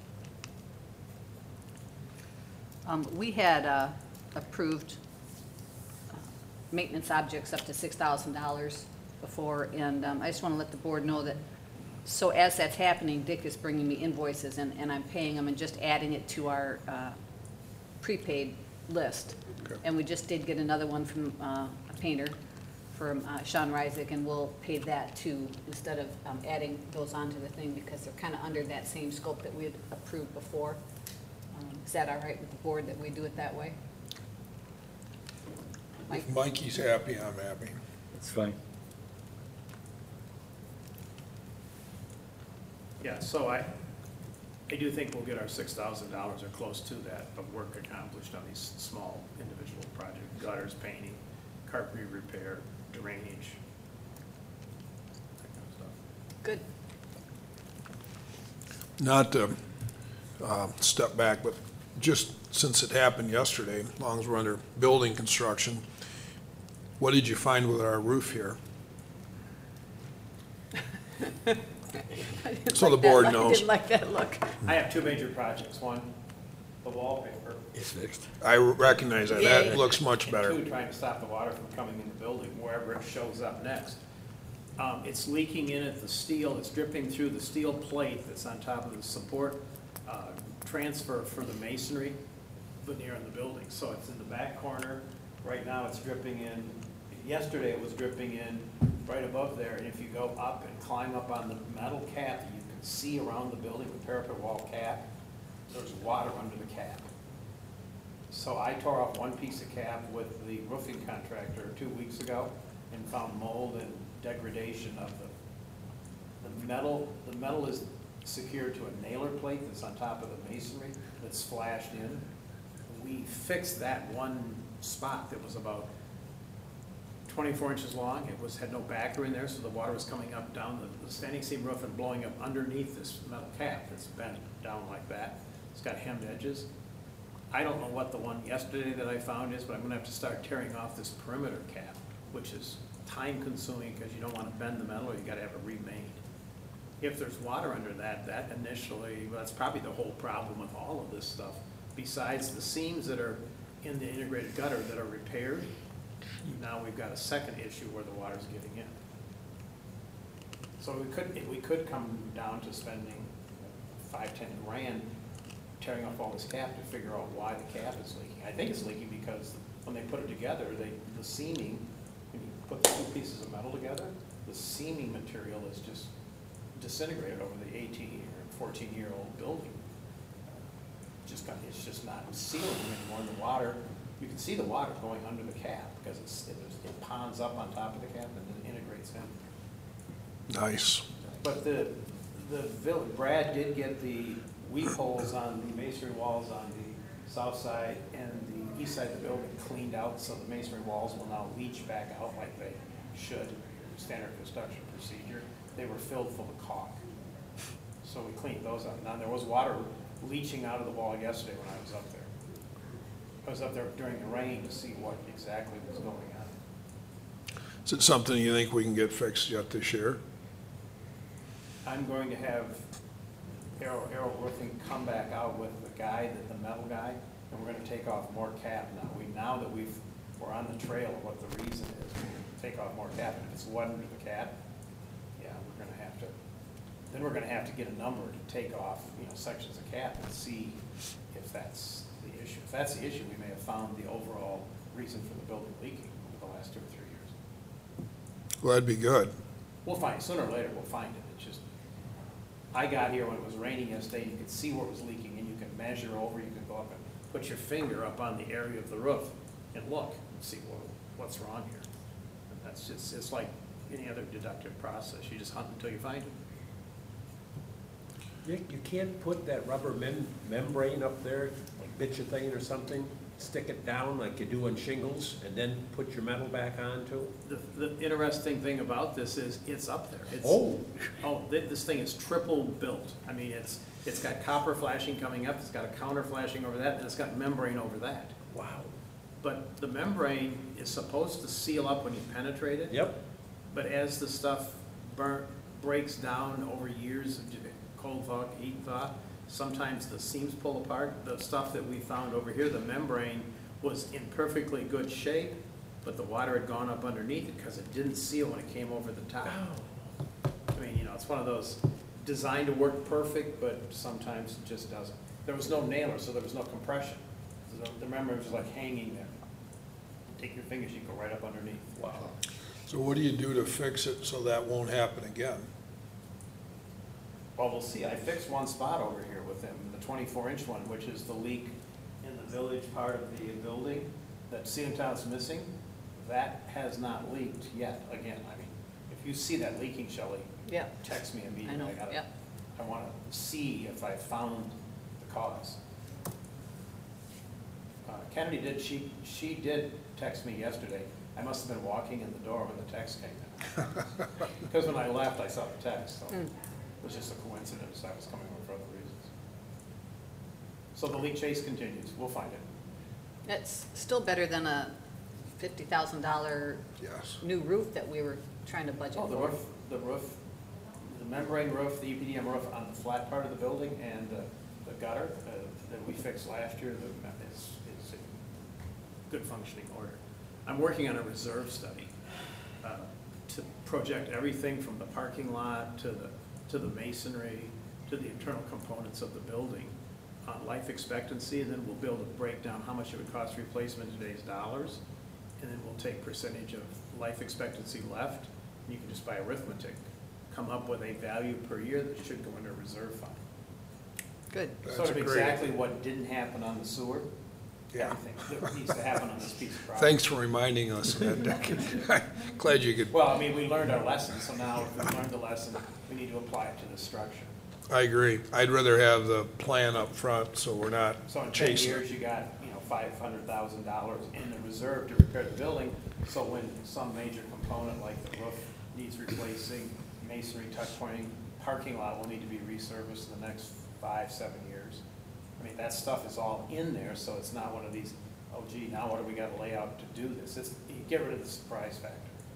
Um, we had, uh, approved uh, maintenance objects up to six thousand dollars before, and, um, I just wanna let the board know that, so as that's happening, Dick is bringing me invoices, and, and I'm paying them and just adding it to our, uh, prepaid list. Okay. And we just did get another one from, uh, a painter, from, uh, Sean Reisig, and we'll pay that too, instead of, um, adding those onto the thing, because they're kinda under that same scope that we had approved before. Um, Is that all right with the board that we do it that way? Mike? If Mikey's happy, I'm happy. It's fine. Yeah, so I, I do think we'll get our six thousand dollars or close to that of work accomplished on these small individual projects, gutters, painting, carpentry repair, drainage, that kind of stuff. Good. Not to uh, step back, but just since it happened yesterday, as long as we're under building construction, what did you find with our roof here? I didn't So the like that board look. I knows. didn't like that look. I have two major projects. One, the wallpaper. It's fixed. I recognize that. Yay. That looks much And better. two, trying to stop the water from coming in the building, wherever it shows up next. Um, it's leaking in at the steel, it's dripping through the steel plate that's on top of the support, uh, transfer for the masonry veneer in the building. So it's in the back corner, right now it's dripping in, yesterday it was dripping in right above there, and if you go up and climb up on the metal cap, that you can see around the building, the parapet wall cap, there's water under the cap. So I tore off one piece of cap with the roofing contractor two weeks ago and found mold and degradation of the, the metal. The metal is secured to a nailer plate that's on top of the masonry that's flashed in. We fixed that one spot that was about twenty-four inches long. It was, had no backer in there, so the water was coming up down the, the standing seam roof and blowing up underneath this metal cap that's bent down like that. It's got hemmed edges. I don't know what the one yesterday that I found is, but I'm gonna have to start tearing off this perimeter cap, which is time consuming because you don't wanna bend the metal, or you gotta have it remade. If there's water under that, that initially, well, that's probably the whole problem with all of this stuff. Besides the seams that are in the integrated gutter that are repaired, now we've got a second issue where the water's getting in. So we could, we could come down to spending five, ten grand tearing off all this cap to figure out why the cap is leaking. I think it's leaking because when they put it together, they, the seaming, when you put the two pieces of metal together, the seaming material is just disintegrated over the eighteen or fourteen year old building. Just got, it's just not sealing anymore. And the water, you can see the water going under the cap because it's, it, it ponds up on top of the cap and then integrates in. Nice. But the, the village, Brad did get the weep holes on the masonry walls on the south side and the east side of the building cleaned out, so the masonry walls will now leach back out like they should. standard construction procedure, they were filled full of caulk. So we cleaned those up. Now, there was water leaching out of the wall yesterday when I was up there. I was up there during the rain to see what exactly was going on. Is it something you think we can get fixed yet this year? I'm going to have Arrow, Arrow Roofing come back out with the guy, the the metal guy, and we're gonna take off more cap now. We, now that we've, we're on the trail of what the reason is, we're gonna take off more cap. And if it's one under the cap, yeah, we're gonna have to, then we're gonna have to get a number to take off, you know, sections of cap and see if that's the issue. If that's the issue, we may have found the overall reason for the building leaking over the last two or three years. Well, that'd be good. We'll find, sooner or later, we'll find it. It's just, I got here when it was raining yesterday, you could see where it was leaking, and you can measure over, you can go up and put your finger up on the area of the roof and look and see what, what's wrong here. And that's just, it's like any other deductive process. You just hunt until you find it. You, you can't put that rubber mem- membrane up there, like bitchethane or something, stick it down like you do on shingles, and then put your metal back on too? The, the interesting thing about this is it's up there. It's, Oh. Oh, thi- this thing is triple built. I mean, it's, it's got copper flashing coming up, it's got a counter flashing over that, and it's got membrane over that. Wow. But the membrane is supposed to seal up when you penetrate it. Yep. But as the stuff burn, breaks down over years of cold thaw, heat thaw, sometimes the seams pull apart. The stuff that we found over here, the membrane was in perfectly good shape, but the water had gone up underneath it because it didn't seal when it came over the top. I mean, you know, it's one of those designed to work perfect, but sometimes it just doesn't. There was no nailer, so there was no compression. So the membrane was like hanging there. Take your fingers, you go right up underneath. Wow. So what do you do to fix it so that won't happen again? Well, we'll see. I fixed one spot over here with him, the twenty-four inch one, which is the leak in the village part of the building that ceiling tile's missing. That has not leaked yet. Again, I mean, if you see that leaking, Shelley, Yeah, text me I immediately. know, gotta- yeah. I want to see if I found the cause. Uh, Kennedy did, she, she did text me yesterday. I must have been walking in the door when the text came in. Because when I left, I saw the text, so Mm. it was just a coincidence. I was coming over for other reasons. So the leak chase continues. We'll find it. It's still better than a fifty thousand dollar Yes. new roof that we were trying to budget Oh, the for. roof, the roof, the membrane roof, the E P D M roof on the flat part of the building and uh, the gutter uh, that we fixed last year, the, is, is in good functioning order. I'm working on a reserve study uh, to project everything from the parking lot to the, to the masonry, to the internal components of the building on life expectancy, and then we'll be able to break down how much it would cost to replace them in today's dollars, and then we'll take percentage of life expectancy left, and you can just by arithmetic come up with a value per year that should go into a reserve fund. Good. That's Sort of great. exactly what didn't happen on the sewer. Yeah. Everything that needs to happen on this piece of property. Thanks for reminding us of that, Dick. Glad you could, Well, I mean, we learned our lesson, so now if we learned the lesson, we need to apply it to the structure. I agree. I'd rather have the plan up front, so we're not So in ten chasing years, it. you got, you know, five hundred thousand dollars in the reserve to repair the building, so when some major component like the roof needs replacing, masonry, tuck pointing, parking lot will need to be resurfaced in the next five, seven years. I mean, that stuff is all in there, so it's not one of these, oh gee, now what do we gotta lay out to do this? It's, you get rid of the surprise factor.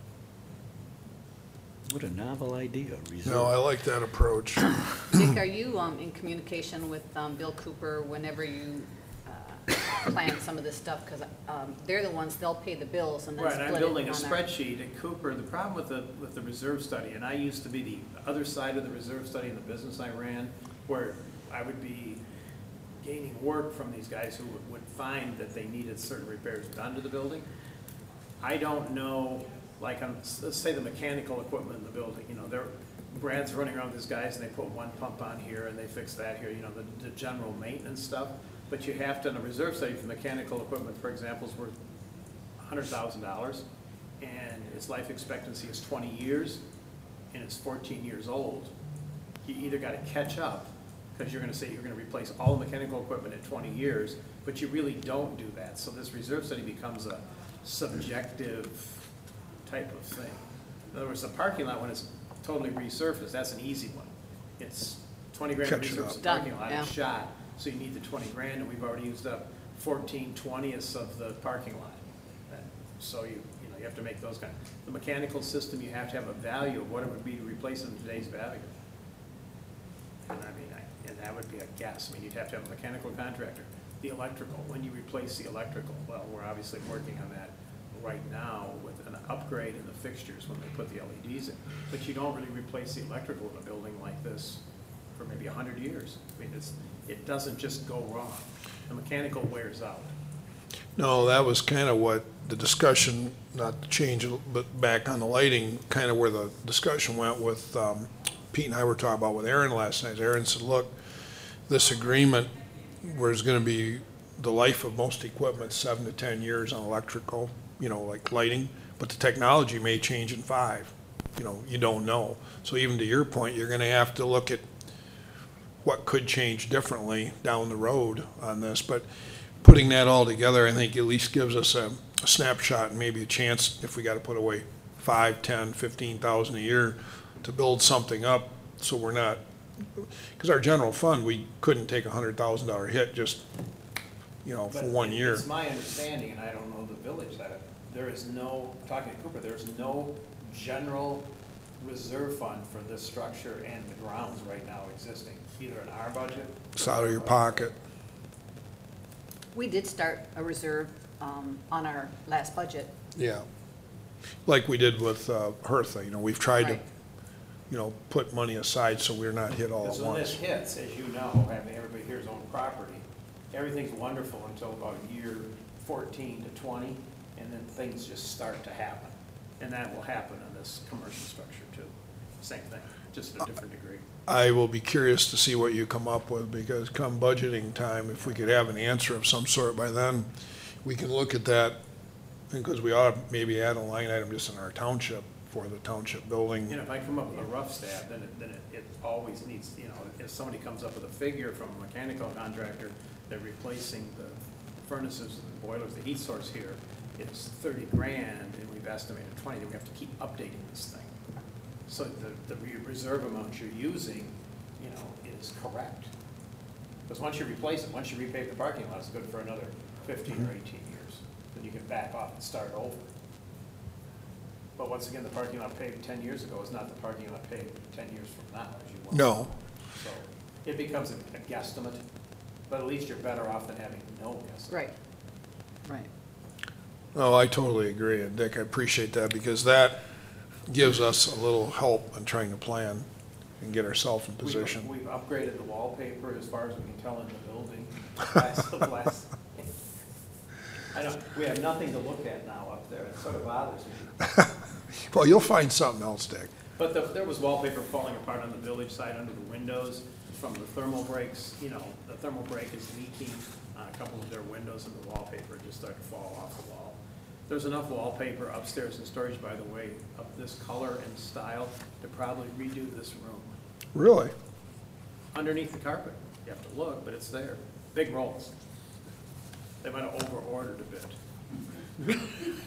What a novel idea, reserve. No, I like that approach. Dick, are you um, in communication with um, Bill Cooper whenever you uh, plan some of this stuff? Because they're the ones, they'll pay the bills and then Right, split I'm it building a on our- spreadsheet at Cooper. The problem with the, with the reserve study, and I used to be the other side of the reserve study in the business I ran, where I would be gaining work from these guys who would, would find that they needed certain repairs done to the building. I don't know, like, on, let's say the mechanical equipment in the building, you know, they're, Brad's running around with his guys and they put one pump on here and they fix that here, you know, the, the general maintenance stuff. But you have to, in a reserve study for mechanical equipment, for example, is worth a hundred thousand dollars, and its life expectancy is twenty years, and it's fourteen years old. You either gotta catch up, because you're gonna say you're gonna replace all the mechanical equipment in twenty years, but you really don't do that. So this reserve study becomes a subjective type of thing. In other words, the parking lot, when it's totally resurfaced, that's an easy one. It's twenty grand to Catch it resurface up. the Done, parking lot, yeah. it's shot, so you need the twenty grand, and we've already used up fourteen twentieths of the parking lot. And so you, you know, you have to make those kind, the mechanical system, you have to have a value of what it would be to replace it in today's value. And I mean, I, and that would be a guess, I mean, you'd have to have a mechanical contractor. The electrical, when you replace the electrical, well, we're obviously working on that right now with an upgrade in the fixtures when they put the L E Ds in. But you don't really replace the electrical in a building like this for maybe a hundred years. I mean, it's, it doesn't just go wrong. The mechanical wears out. No, that was kind of what the discussion, not to change it, but back on the lighting, kind of where the discussion went with, um, Pete and I were talking about with Aaron last night. Aaron said, look, this agreement where it's gonna be the life of most equipment, seven to ten years on electrical, you know, like lighting, but the technology may change in five. You know, you don't know. So even to your point, you're gonna have to look at what could change differently down the road on this, but putting that all together, I think at least gives us a a snapshot and maybe a chance, if we gotta put away five, ten, fifteen thousand a year to build something up, so we're not, because our general fund, we couldn't take a hundred thousand dollar hit just, you know, for But one it- year. It's my understanding, and I don't know the village, that there is no, talking to Cooper, there's no general reserve fund for this structure and the grounds right now existing, either in our budget. It's out of your pocket. We did start a reserve um, on our last budget. Yeah. Like we did with uh, Hertha, you know, we've tried to, Right. you know, put money aside so we're not hit all at Because when this once. hits, as you know, having everybody here's own property, everything's wonderful until about year fourteen to twenty, and then things just start to happen. And that will happen in this commercial structure too. Same thing, just at a different degree. I will be curious to see what you come up with, because come budgeting time, if we could have an answer of some sort by then, we can look at that, because we ought to maybe add a line item just in our township for the township building. You know, if I come up with a rough stat, then it, then it, it always needs, you know, if somebody comes up with a figure from a mechanical contractor, they're replacing the furnaces and the boilers, the heat source here, it's thirty grand, and we've estimated twenty, then we have to keep updating this thing. So the, the re- reserve amount you're using, you know, is correct. Because once you replace it, once you repave the parking lot, it's good for another fifteen or eighteen years. Then you can back off and start over. But once again, the parking lot paved ten years ago is not the parking lot paved ten years from now, as you well No. know. So it becomes a a guesstimate, but at least you're better off than having no guesstimate. Right, right. Oh, I totally agree, and Dick, I appreciate that, because that gives us a little help in trying to plan and get ourselves in We've- position. We've upgraded the wallpaper as far as we can tell in the building. Last- the last- I don't, we have nothing to look at now up there. It sort of bothers me. Well, you'll find something else, Dick. But the, there was wallpaper falling apart on the village side under the windows from the thermal breaks. You know, the thermal break is leaking on a couple of their windows, and the wallpaper just started to fall off the wall. There's enough wallpaper upstairs in storage, by the way, of this color and style to probably redo this room. Really? Underneath the carpet. You have to look, but it's there. Big rolls. They might have over-ordered a bit.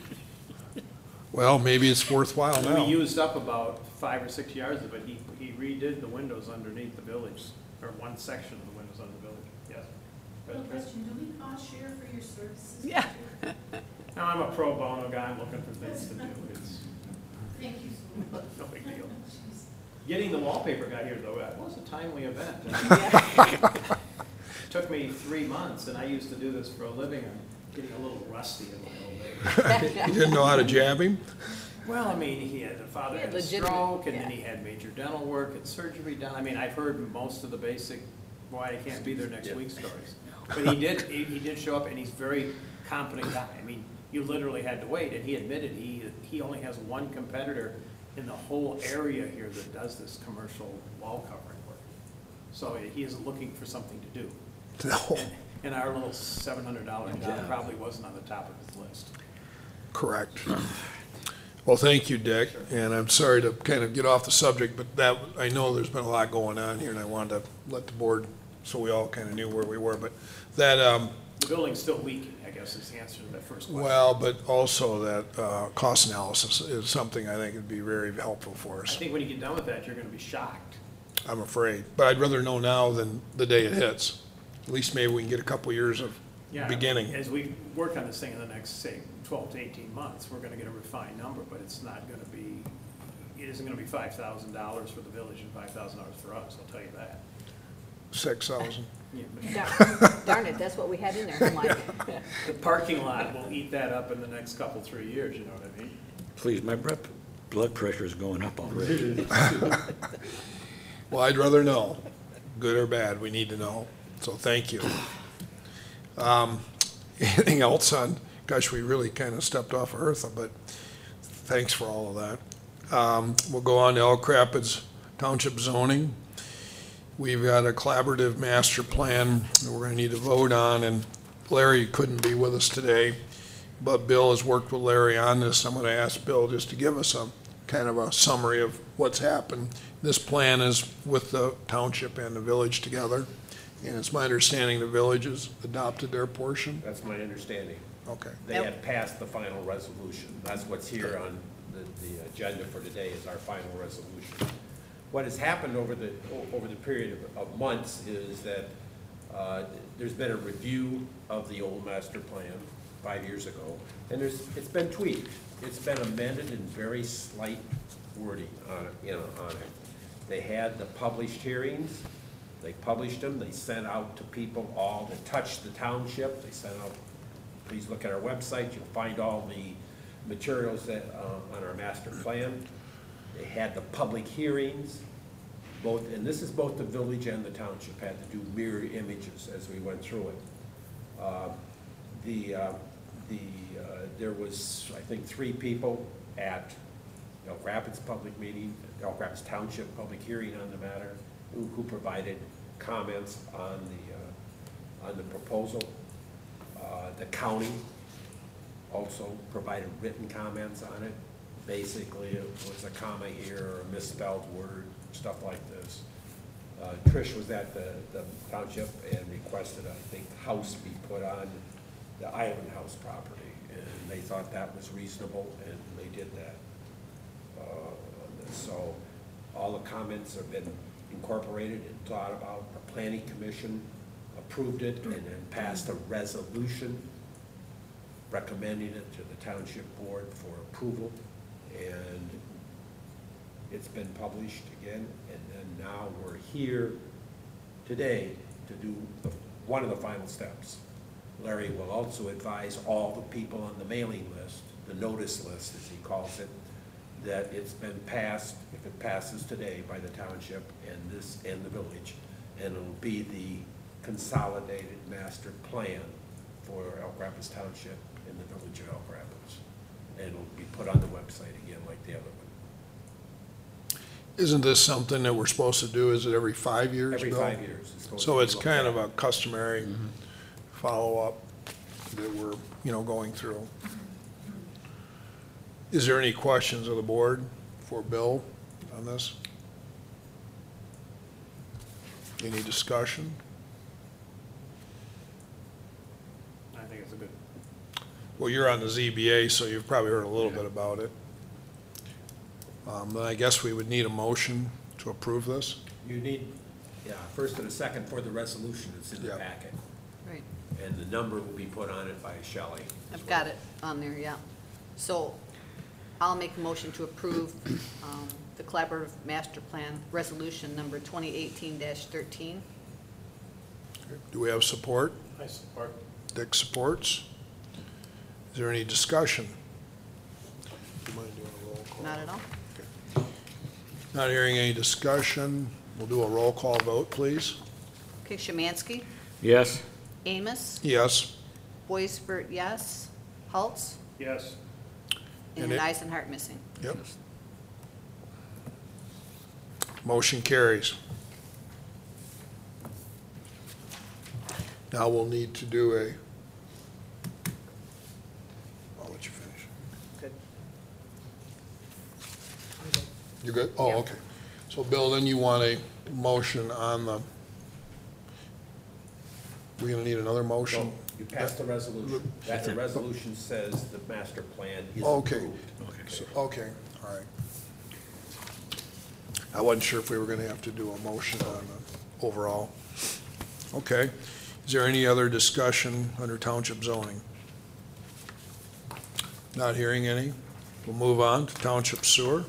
Well, maybe it's worthwhile We now. used up about five or six yards of it. He, he redid the windows underneath the village, or one section of the windows under the village, yes. Quick question, do we cost share for your services? Yeah. Now, I'm a pro bono guy, I'm looking for things to do. It's Thank you so much. no big deal. Jeez. Getting the wallpaper guy here, though, that was a timely event. It took me three months, and I used to do this for a living. I'm getting a little rusty in my old age. You didn't know how to jab him? Well, I mean, he had, the father He had had a legitimate- stroke, and then yeah. he had major dental work and surgery done. I mean, I've heard most of the basic, why I can't be there next week stories. But he did, he, he did show up, and he's a very competent guy. I mean, you literally had to wait, and he admitted he, he only has one competitor in the whole area here that does this commercial wall covering work. So he is looking for something to do. No, And- And our little seven hundred dollar job probably wasn't on the top of his list. correct. Well, thank you, Dick, and I'm sorry to kind of get off the subject, but that, I know there's been a lot going on here, and I wanted to let the board, so we all kind of knew where we were, but that, um, The building's still leaking, I guess is the answer to that first question. Well, but also that uh, cost analysis is something I think would be very helpful for I us. think when you get done with that, you're gonna be shocked. I'm afraid. But I'd rather know now than the day it hits. At least maybe we can get a couple years of Yeah, beginning. As we work on this thing in the next, say, twelve to eighteen months, we're gonna get a refined number, but it's not gonna be, it isn't gonna be five thousand dollars for the village and five thousand dollars for us, I'll tell you that. Six thousand. Yeah, but Darn darn it, that's what we had in there, Mike. The parking lot will eat that up in the next couple, three years, you know what I mean? Please, my breath- blood pressure is going up already. Well, I'd rather know, good or bad, we need to know. So thank you. Um, Anything else on, gosh, we really kind of stepped off Earth, but thanks for all of that. Um, We'll go on to Elk Rapids Township zoning. We've got a collaborative master plan that we're going to need to vote on, and Larry couldn't be with us today, but Bill has worked with Larry on this. I'm going to ask Bill just to give us a kind of a summary of what's happened. This plan is with the township and the village together, and it's my understanding the village has adopted their portion. That's my understanding. Okay. They Yep. have passed the final resolution. That's what's here on the, the agenda for today is our final resolution. What has happened over the, o- over the period of, of months is that, uh, there's been a review of the old master plan five years ago, and there's, it's been tweaked. It's been amended in very slight wording on it, you know, on it. They had the published hearings, they published them, they sent out to people all that touched the township, they sent out, please look at our website, you'll find all the materials that, uh, on our master plan. They had the public hearings, both, and this is both the village and the township had to do mirror images as we went through it. Uh, The, uh, the, uh, there was, I think, three people at Elk Rapids public meeting, Elk Rapids Township public hearing on the matter, who, who provided comments on the, uh, on the proposal. Uh, The county also provided written comments on it. Basically, it was a comma here or a misspelled word, stuff like this. Uh, Trish was at the, the township and requested, I think, house be put on the Island House property, and they thought that was reasonable, and they did that. Uh, on this. So, all the comments have been incorporated and thought about. The planning commission approved it and then passed a resolution recommending it to the township board for approval, and it's been published again, and then now we're here today to do the, one of the final steps. Larry will also advise all the people on the mailing list, the notice list as he calls it, that it's been passed, if it passes today, by the township and this, and the village, and it'll be the consolidated master plan for Elk Rapids Township and the village of Elk Rapids. And it'll be put on the website again like the other one. Isn't this something that we're supposed to do, is it every five years, Every Bill? five years. it's supposed to So be it's looked kind at. of a customary follow-up that we're, you know, going through. Is there any questions of the board for Bill on this? Any discussion? I think it's a good, Well, you're on the Z B A, so you've probably heard a little bit about it. Um, Then I guess we would need a motion to approve this. You need, yeah, first and a second for the resolution that's in the Yeah. packet. Right, And the number will be put on it by Shelley. I've got it on there, yeah. So I'll make a motion to approve um, the collaborative master plan resolution number twenty eighteen thirteen. Do we have support? I support. Dick supports. Is there any discussion? Do you mind doing a roll call? Not at all? Not hearing any discussion. We'll do a roll call vote, please. Okay, Szymanski, Yes? Amos, Yes. Boisbert, yes, Haltz, Yes. And and it- Eisenhart missing. Yep. Motion carries. Now we'll need to do a, I'll let you finish. Good. You good? Oh, Yeah. okay. So Bill, then you want a motion on the, We gonna need another motion? So you passed the resolution. That the resolution says the master plan is Okay. approved. So- Okay, all right. I wasn't sure if we were gonna have to do a motion on the overall. Okay. Is there any other discussion under township zoning? Not hearing any. We'll move on to township sewer.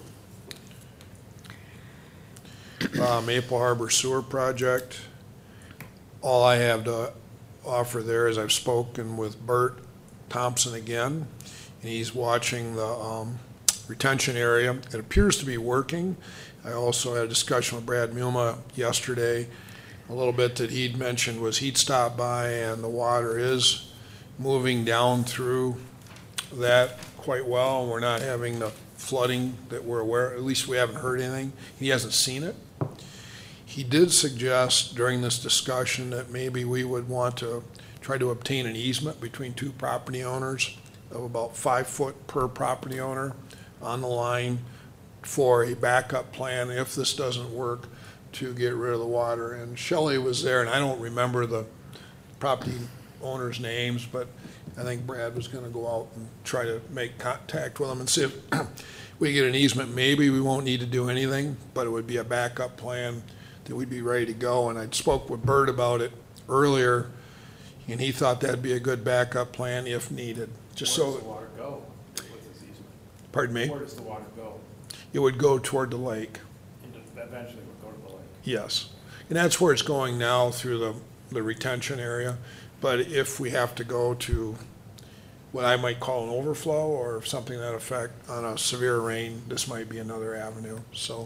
Uh, Maple Harbor Sewer Project. All I have to offer there is I've spoken with Bert Thompson again, and he's watching the um, retention area. It appears to be working. I also had a discussion with Brad Muma yesterday. A little bit that he'd mentioned was he'd stopped by, and the water is moving down through that quite well. We're not having the flooding that we're aware, at least we haven't heard anything. He hasn't seen it. He did suggest during this discussion that maybe we would want to try to obtain an easement between two property owners of about five foot per property owner on the line for a backup plan if this doesn't work, to get rid of the water. And Shelley was there, and I don't remember the property owners' names, but I think Brad was gonna go out and try to make contact with them and see if we get an easement. Maybe we won't need to do anything, but it would be a backup plan that we'd be ready to go. And I spoke with Bert about it earlier, and he thought that'd be a good backup plan if needed, just Where does so, the water go with this easement? pardon me, Where does the water go? it would go toward the lake. Into, eventually would go to the lake? Yes, and that's where it's going now through the, the retention area. But if we have to go to what I might call an overflow or something to that effect on a severe rain, this might be another avenue. So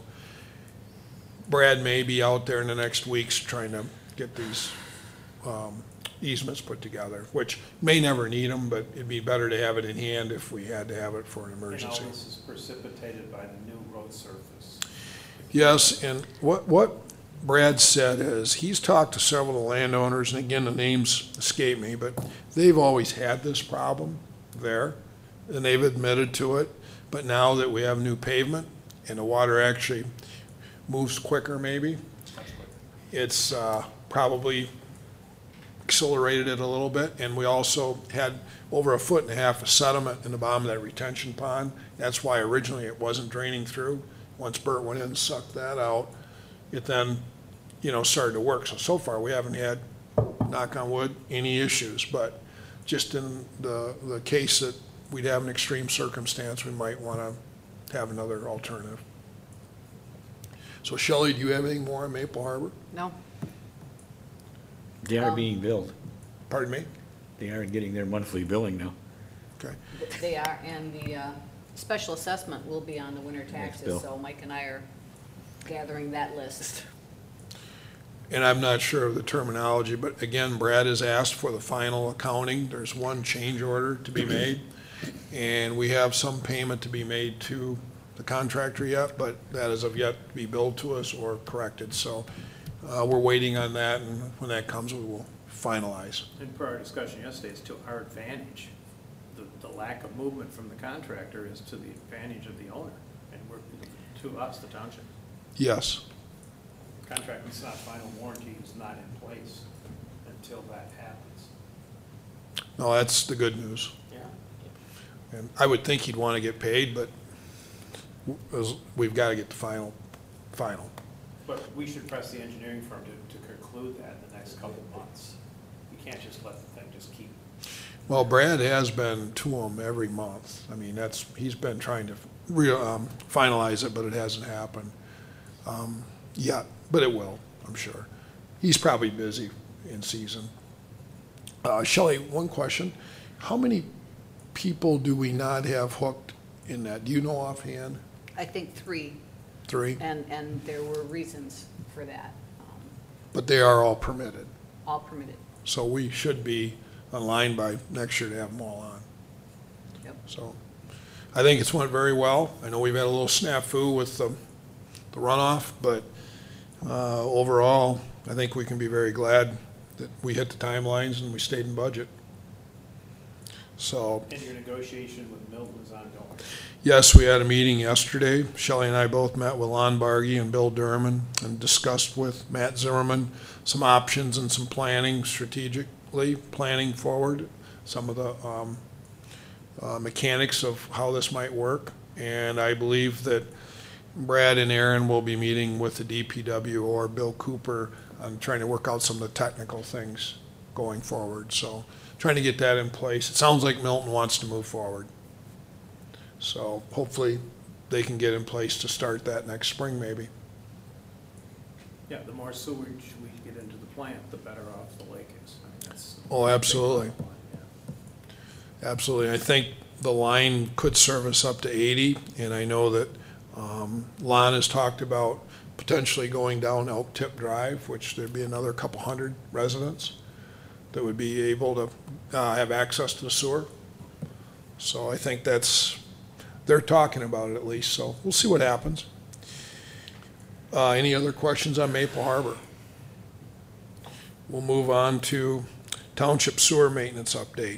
Brad may be out there in the next weeks trying to get these um, easements put together, which may never need them, but it'd be better to have it in hand if we had to have it for an And all emergency. this is precipitated by the new road surface. Yes, and what, what Brad said is, he's talked to several of the landowners, and again, the names escape me, but they've always had this problem there, and they've admitted to it. But now that we have new pavement, and the water actually moves quicker maybe, it's uh, probably accelerated it a little bit. And we also had over a foot and a half of sediment in the bottom of that retention pond. That's why originally it wasn't draining through. Once Bert went in and sucked that out, it then, you know, started to work. So, so far, we haven't had, knock on wood, any issues. But just in the, the case that we'd have an extreme circumstance, we might want to have another alternative. So Shelley, do you have anything more on Maple Harbor? No? They are Um, being billed. Pardon me? They are getting their monthly billing now. Okay. Th- They are, and the uh, special assessment will be on the winter Next taxes, bill. so Mike and I are gathering that list. And I'm not sure of the terminology, but again, Brad has asked for the final accounting. There's one change order to be made, and we have some payment to be made to the contractor yet, but that is of yet to be billed to us or corrected. So uh, we're waiting on that, and when that comes, we will finalize. And per our discussion yesterday, it's to our advantage. The, the lack of movement from the contractor is to the advantage of the owner, and we're, to us, the township. Yes. Contract, it's not final warranty, is not in place until that happens. No, that's the good news. Yeah. And I would think he'd want to get paid, but w- as- we've got to get the final, final. But we should press the engineering firm to, to conclude that in the next couple of months. We can't just let the thing just keep. Well, Brad has been to him every month. I mean, that's, he's been trying to re, um, finalize it, but it hasn't happened, um, yet, but it will, I'm sure. He's probably busy in season. Uh, Shelley, one question. How many people do we not have hooked in that? Do you know offhand? I think three, Three? and, and there were reasons for that, um, But they are all permitted. all permitted. So we should be online by next year to have them all on. Yep. So I think it's went very well. I know we've had a little snafu with the, the runoff, but uh, overall, I think we can be very glad that we hit the timelines and we stayed in budget. So, And your negotiation with Milton is ongoing. Yes, we had a meeting yesterday. Shelley and I both met with Lon Bargy and Bill Durman and discussed with Matt Zimmerman some options and some planning strategically, planning forward, some of the um, uh, mechanics of how this might work. And I believe that Brad and Aaron will be meeting with the D P W or Bill Cooper on trying to work out some of the technical things going forward. So trying to get that in place. It sounds like Milton wants to move forward. So hopefully they can get in place to start that next spring maybe. Yeah, the more sewage we get into the plant, the better off the lake is. I mean, that's- Oh, absolutely. Yeah. Absolutely. I think the line could service up to eighty, and I know that um, Lon has talked about potentially going down Elk Tip Drive, which there'd be another couple hundred residents that would be able to uh, have access to the sewer. So I think that's, they're talking about it at least, so we'll see what happens. Uh, Any other questions on Maple Harbor? We'll move on to Township Sewer Maintenance Update.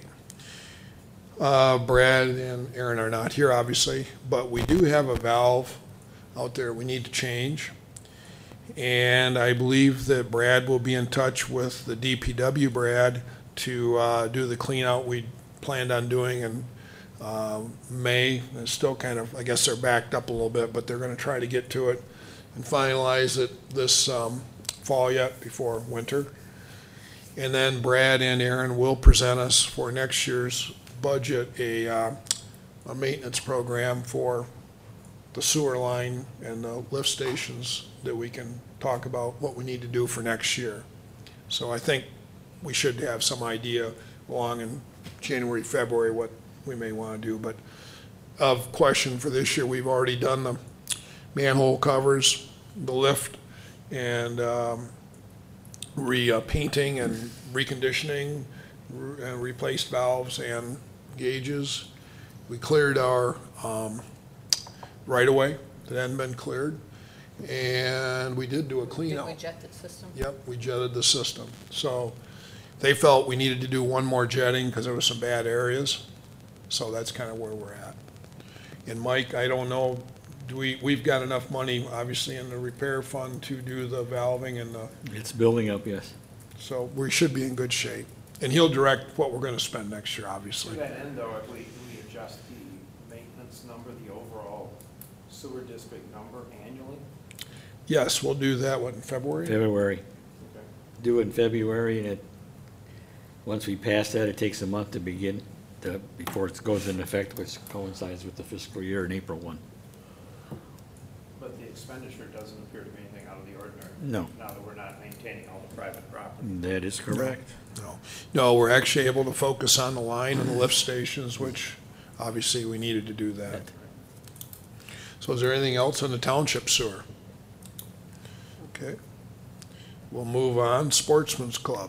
Uh, Brad and Aaron are not here, obviously, but we do have a valve out there we need to change. And I believe that Brad will be in touch with the D P W Brad to uh, do the clean out we planned on doing in uh, May. It's still kind of, I guess they're backed up a little bit, but they're going to try to get to it and finalize it this um, fall yet before winter. And then Brad and Aaron will present us for next year's budget a, uh, a maintenance program for the sewer line and the lift stations that we can talk about what we need to do for next year. So I think we should have some idea along in January, February, what we may want to do. But of question for this year, we've already done the manhole covers, the lift, and um, re-painting and reconditioning, re- and replaced valves and gauges. We cleared our um, right-of-way that hadn't been cleared, and we did do a clean Did out. we jet the system? Yep, we jetted the system. So they felt we needed to do one more jetting because there were some bad areas. So that's kind of where we're at. And Mike, I don't know, do we, we've got enough money, obviously, in the repair fund to do the valving and the, It's building up, yes. so we should be in good shape. And he'll direct what we're going to spend next year, To obviously. that end, though, if we, we adjust the maintenance number, the overall sewer district number annually? Yes, we'll do that, what, in February? February. Okay. Do it in February, and it, once we pass that, it takes a month to begin, to, before it goes into effect, which coincides with the fiscal year in April one. But the expenditure doesn't appear to be anything out of the ordinary. No. Now that we're not maintaining all the private property. That is correct. No, no, we're actually able to focus on the line and the lift stations, which obviously we needed to do that. So is there anything else on the township sewer? Okay. We'll move on, Sportsman's Club.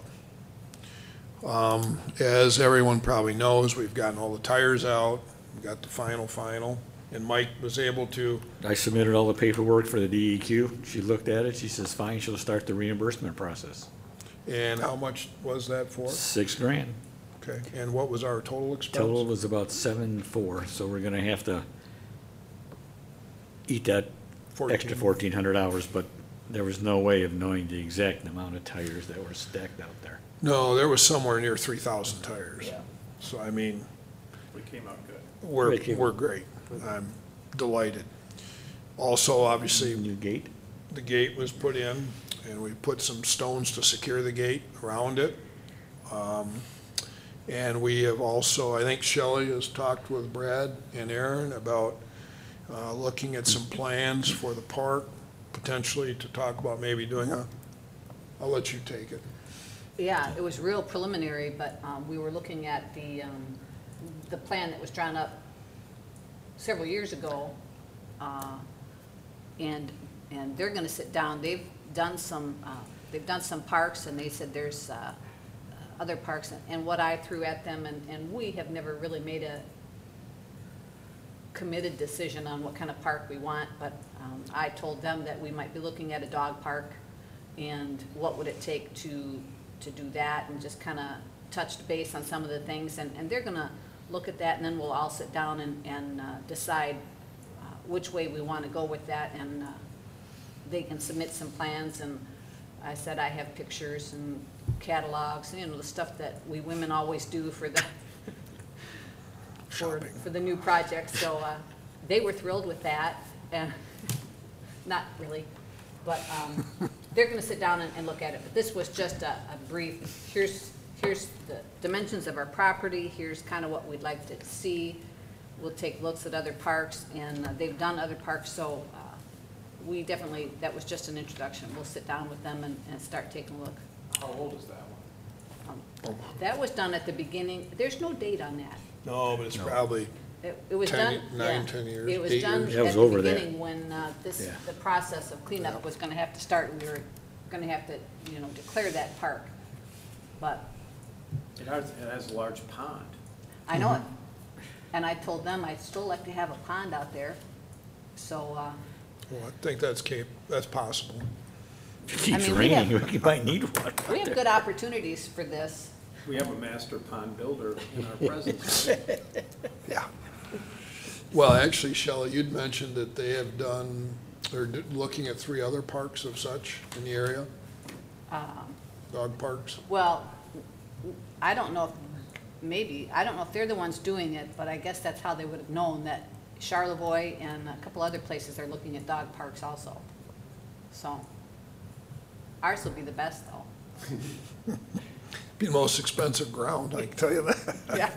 Um, as everyone probably knows, we've gotten all the tires out, we got the final, final, and Mike was able to, I submitted all the paperwork for the D E Q. She looked at it, she says, fine, she'll start the reimbursement process. and how much was that for? Six grand. Okay, and what was our total expense? Total was about seven, four, so we're gonna have to eat that extra fourteen hundred hours, but there was no way of knowing the exact amount of tires that were stacked out there. No, there was somewhere near three thousand tires. So I mean, We came out good. we're, Great, Kim. we're great. I'm delighted. Also, obviously, New gate? the gate was put in, and we put some stones to secure the gate around it. Um, And we have also, I think Shelley has talked with Brad and Aaron about uh, looking at some plans for the park, potentially to talk about maybe doing a, I'll let you take it. Yeah, it was real preliminary, but um, we were looking at the, um, the plan that was drawn up several years ago. uh, And, and they're gonna sit down, they've done some, uh, they've done some parks, and they said there's uh, other parks, and- and what I threw at them, and, and we have never really made a committed decision on what kind of park we want, but um, I told them that we might be looking at a dog park, and what would it take to, to do that, and just kind of touched base on some of the things, and, and they're gonna look at that, and then we'll all sit down and, and uh, decide uh, which way we want to go with that, and uh, they can submit some plans, and I said I have pictures and catalogs, you know, the stuff that we women always do for the, for, Shopping. for the new projects, so uh, they were thrilled with that, and, not really, but um, they're gonna sit down and, and look at it, but this was just a, a brief, here's, here's the dimensions of our property, here's kind of what we'd like to see. We'll take looks at other parks, and uh, they've done other parks, so uh, we definitely, that was just an introduction. We'll sit down with them and, and start taking a look. How old is that one? Um, That was done at the beginning, there's no date on that. No, but it's probably, It, it was Ten done, ye- nine, yeah. ten years, It was eight done years. Yeah, it at was the over there. beginning when uh, this, Yeah. the process of cleanup was gonna have to start, and we were gonna have to, you know, declare that park. But It has, it has a large pond. I know it. And I told them I'd still like to have a pond out there, so, uh, well, I think that's cap, that's possible. If it keeps mean, we have- raining, we might need one. we have good opportunities for this. We have a master pond builder in our presence. Yeah. Well, actually, Shelley, you'd mentioned that they have done, they're d- looking at three other parks of such in the area, Um, dog parks. Well, I don't know if, maybe, I don't know if they're the ones doing it, but I guess that's how they would have known that Charlevoix and a couple other places are looking at dog parks also. So, ours will be the best though. Be the most expensive ground, I can tell you that. Yeah.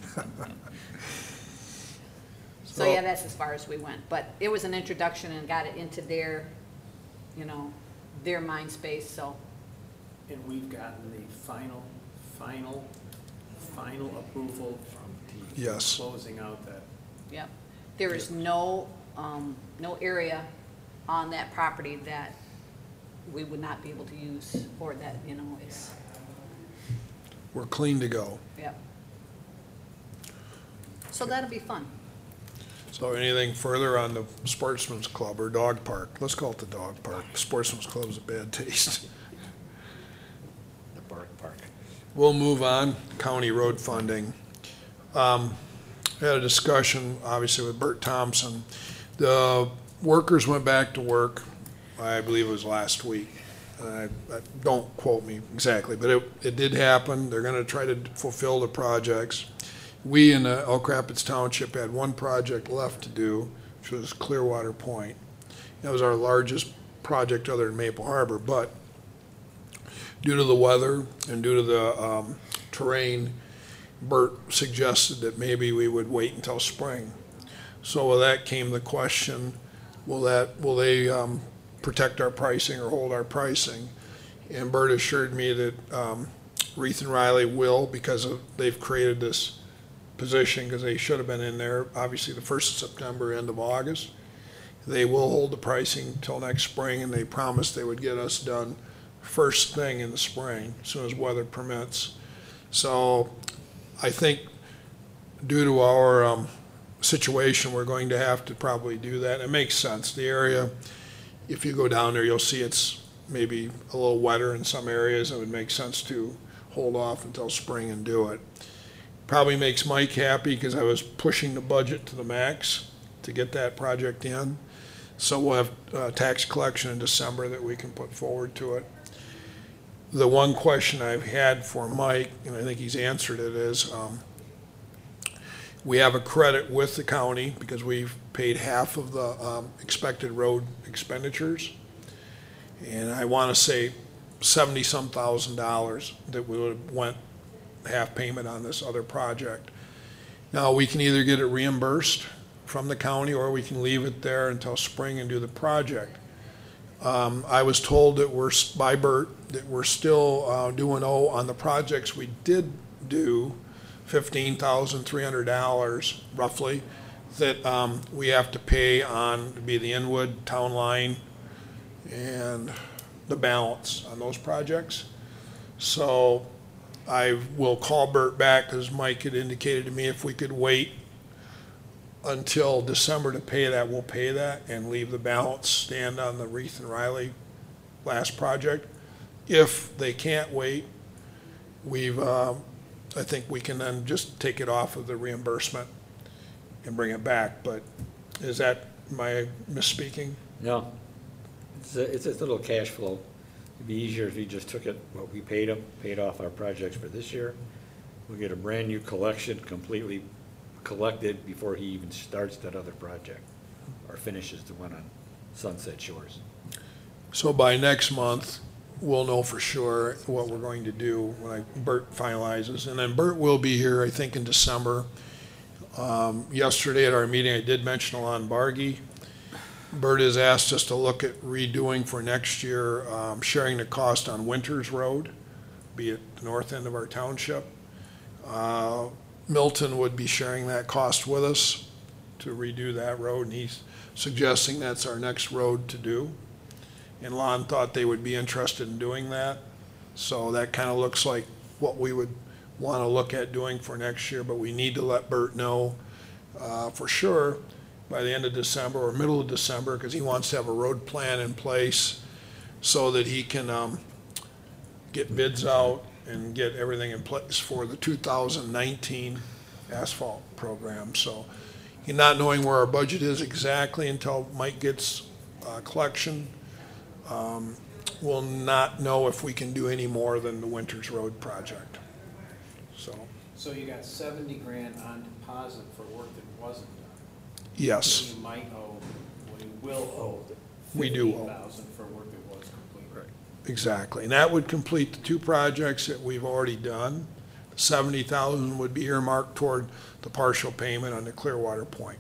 So, yeah, that's as far as we went, but it was an introduction and got it into their, you know, their mind space, so. And we've gotten the final, final, final approval from Yes. closing out that. Yep. There is no, um, no area on that property that we would not be able to use, or that, you know, it's, We're clean to go. yep. So that'll be fun. So anything further on the Sportsman's Club or dog park? Let's call it the dog park. Sportsman's Club is a bad taste. The Bark Park. We'll move on, county road funding. Um, Had a discussion, obviously, with Bert Thompson. The workers went back to work, I believe it was last week. I, I, don't quote me exactly, but it, it did happen. They're gonna try to fulfill the projects. We in uh, Elk Rapids Township had one project left to do, which was Clearwater Point. That was our largest project other than Maple Harbor, but due to the weather and due to the um, terrain, Bert suggested that maybe we would wait until spring. So with that came the question, will that, will they um, protect our pricing or hold our pricing? And Bert assured me that um, Reith and Riley will, because of, they've created this position, because they should have been in there, obviously the first of September, end of August. They will hold the pricing until next spring, and they promised they would get us done first thing in the spring, as soon as weather permits. So I think due to our um, situation, we're going to have to probably do that. It makes sense. The area, if you go down there, you'll see it's maybe a little wetter in some areas. It would make sense to hold off until spring and do it. Probably makes Mike happy because I was pushing the budget to the max to get that project in. So we'll have uh, tax collection in December that we can put forward to it. The one question I've had for Mike, and I think he's answered it, is um, we have a credit with the county because we've paid half of the um, expected road expenditures. And I want to say seventy-some thousand dollars that we would have went half payment on this other project. Now, we can either get it reimbursed from the county or we can leave it there until spring and do the project. Um, I was told that we're, by Bert, that we're still uh, doing O on the projects we did do, fifteen thousand three hundred dollars roughly, that um, we have to pay on, to be the Inwood Town Line and the balance on those projects. So I will call Bert back because Mike had indicated to me if we could wait until December to pay that, we'll pay that and leave the balance stand on the Reith and Riley last project. If they can't wait, we've uh, I think we can then just take it off of the reimbursement and bring it back, but is that my misspeaking? No, it's a, it's a little cash flow. It'd be easier if you just took it, what we paid them, paid off our projects for this year. We'll get a brand-new collection completely collected before he even starts that other project or finishes the one on Sunset Shores. So by next month, we'll know for sure what we're going to do when I, Bert finalizes. And then Bert will be here, I think, in December. Um, yesterday at our meeting, I did mention Alon Bargy. Bert has asked us to look at redoing for next year, um, sharing the cost on Winters Road, be it the north end of our township. Uh, Milton would be sharing that cost with us to redo that road, and he's suggesting that's our next road to do. And Lon thought they would be interested in doing that. So that kind of looks like what we would want to look at doing for next year, but we need to let Bert know uh, for sure by the end of December or middle of December, because he wants to have a road plan in place so that he can um, get bids out and get everything in place for the two thousand nineteen asphalt program. So you're not knowing where our budget is exactly until Mike gets uh, collection. Um, we'll not know if we can do any more than the Winters Road project. So, So you got seventy grand on deposit for work that wasn't done. yes, You might owe, well, you will owe We do owe. fifty thousand for work that was complete. exactly. And that would complete the two projects that we've already done. seventy thousand would be earmarked toward the partial payment on the Clearwater Point.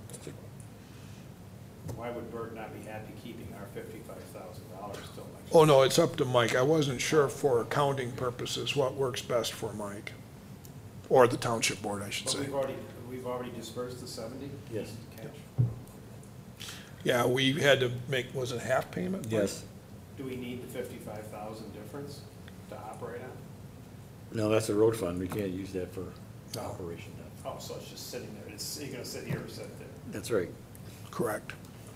Why would Bert not be happy keeping our fifty-five thousand dollars still next? Oh, no, it's up to Mike. I wasn't sure for accounting purposes what works best for Mike. Or the township board, I should But say. we've already, we've already dispersed the seventy? Yes. Cash. Yeah, we had to make, was it half payment? Mike? Yes. Do we need the fifty-five thousand difference to operate on? No, that's a road fund. We can't use that for No. operation. Oh, so it's just sitting there, it's, you're gonna sit here or sit there? That's right. Correct.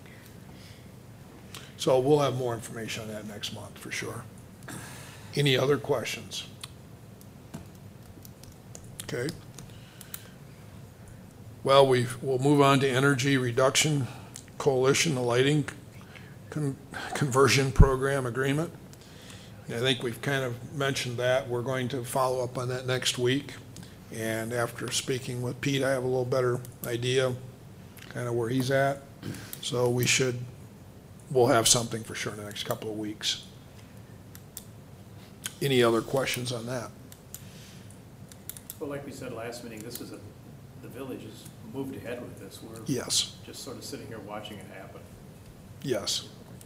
So we'll have more information on that next month, for sure. Any other questions? Okay. Well, we, we'll move on to Energy Reduction Coalition, the lighting con- conversion program agreement. And I think we've kind of mentioned that. We're going to follow up on that next week. And after speaking with Pete, I have a little better idea kind of where he's at. So we should, we'll have something for sure in the next couple of weeks. Any other questions on that? Well, like we said last meeting, this is a, the village has moved ahead with this. We're Yes, just sort of sitting here watching it happen. yes.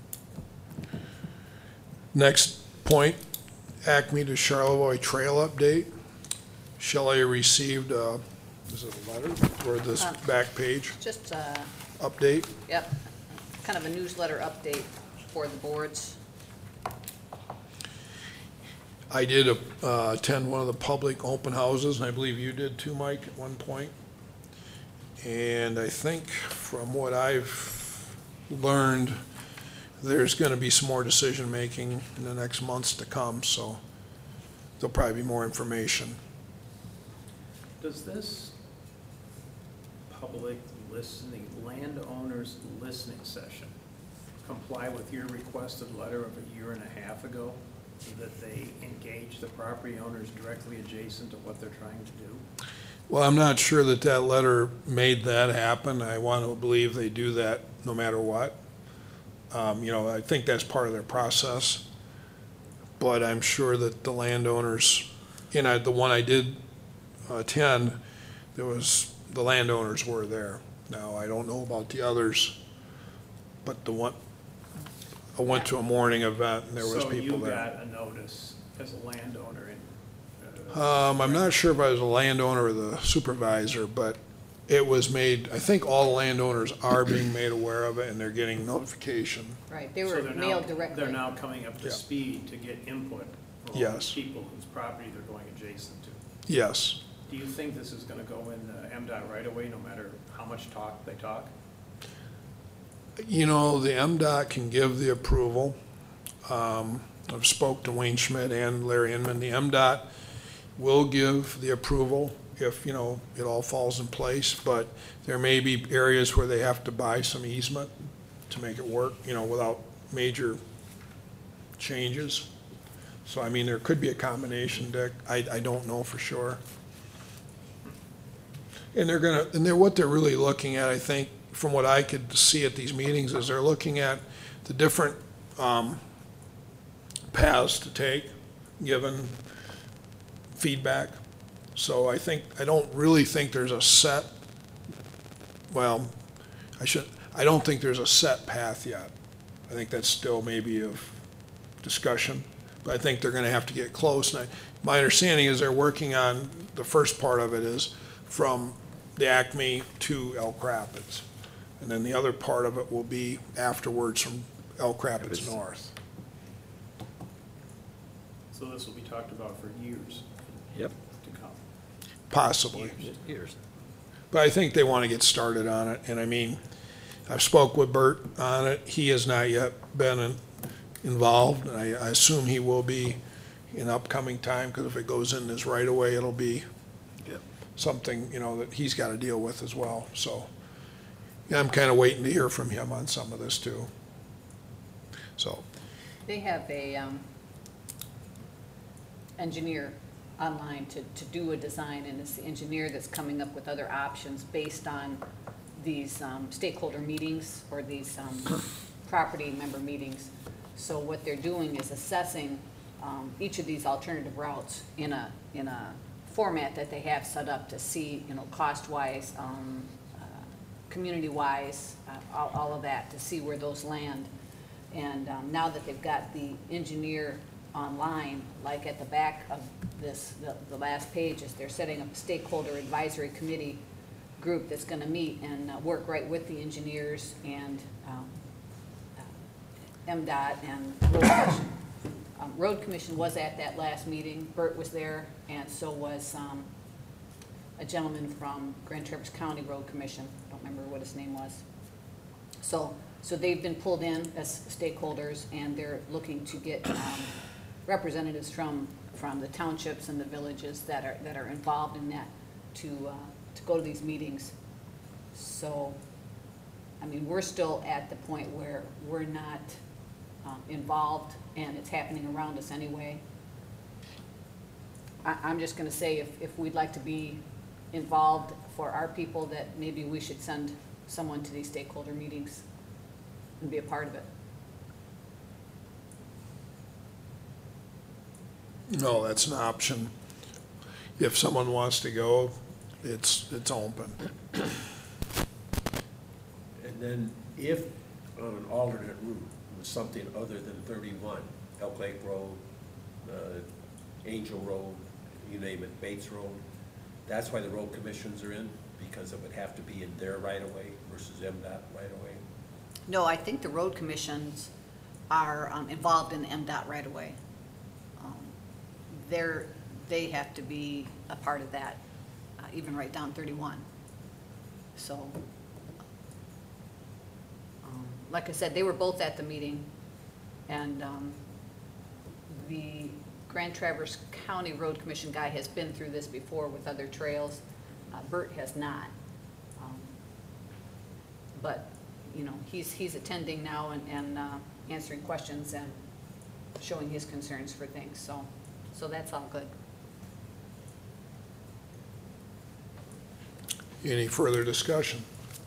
Next point, Acme to Charlevoix Trail update. Shelley received, uh, is it a letter or this Uh, back page Just, uh, update? yep, kind of a newsletter update for the boards. I did uh, attend one of the public open houses, and I believe you did too, Mike, at one point. And I think from what I've learned, there's going to be some more decision-making in the next months to come, so there'll probably be more information. Does this public listening, landowners listening session comply with your requested letter of a year and a half ago? That they engage the property owners directly adjacent to what they're trying to do? Well, I'm not sure that that letter made that happen. I want to believe they do that no matter what. Um, You know, I think that's part of their process. But I'm sure that the landowners, you know, the one I did attend, there was, the landowners were there. Now, I don't know about the others, but the one, I went to a morning event and there was people So there. you got a notice as a landowner in, uh, Um, I'm not sure if I was a landowner or the supervisor, but it was made, I think all the landowners are being made aware of it and they're getting notification. Right, they so were they're now- mailed directly. They're now coming up to Yeah. speed to get input from all Yes. the people whose property they're going adjacent to. Yes. Do you think this is gonna go in the M DOT right away, no matter how much talk they talk? You know, the M DOT can give the approval. Um, I've spoke to Wayne Schmidt and Larry Inman. The M DOT will give the approval if, you know, it all falls in place, but there may be areas where they have to buy some easement to make it work, you know, without major changes. So, I mean, there could be a combination, Dick. I, I don't know for sure. And they're gonna, and they're, what they're really looking at, I think, from what I could see at these meetings, is they're looking at the different, um, paths to take, given feedback. So I think, I don't really think there's a set, well, I should, I don't think there's a set path yet. I think that's still maybe of discussion, but I think they're gonna have to get close. And I, my understanding is they're working on, the first part of it is from the Acme to Elk Rapids. And then the other part of it will be afterwards from Elk Rapids north. So this will be talked about for years Yep. to come. Possibly. Years. But I think they want to get started on it. And I mean, I've spoke with Bert on it. He has not yet been in- involved. And I, I assume he will be in upcoming time, because if it goes in this right away, it'll be Yep. something, you know, that he's got to deal with as well. So yeah, I'm kind of waiting to hear from him on some of this too. So, They have a um, engineer online to, to do a design, and it's the engineer that's coming up with other options based on these um, stakeholder meetings or these um, property member meetings. So what they're doing is assessing um, each of these alternative routes in a, in a format that they have set up to see, you know, cost-wise, um, uh, community-wise, uh, all, all of that, to see where those land. And um, now that they've got the engineer online, like at the back of this, the, the last page, is they're setting up a stakeholder advisory committee group that's gonna meet and uh, work right with the engineers and um, uh, M DOT and Road Commission. Um, Road Commission was at that last meeting. Bert was there, and so was um, a gentleman from Grand Traverse County Road Commission. I don't remember what his name was. So, so they've been pulled in as stakeholders, and they're looking to get um, representatives from, from the townships and the villages that are, that are involved in that to, uh, to go to these meetings. So, I mean, we're still at the point where we're not um, involved, and it's happening around us anyway. I, I'm just gonna say, if, if we'd like to be involved for our people, that maybe we should send someone to these stakeholder meetings and be a part of it. no, that's an option. If someone wants to go, it's, it's open. And then if on an alternate route was something other than thirty-one, Elk Lake Road, uh, Angel Road, you name it, Bates Road, that's why the road commissions are in, because it would have to be in their right of way versus M DOT right of way. No, I think the road commissions are um, involved in the M DOT right away. Um, They're, they have to be a part of that, uh, even right down thirty-one. So, um, like I said, they were both at the meeting, and um, the Grand Traverse County Road Commission guy has been through this before with other trails. Uh, Bert has not. Um, But, you know, he's, he's attending now and, and uh, answering questions and showing his concerns for things, so, so that's all good. Any further discussion?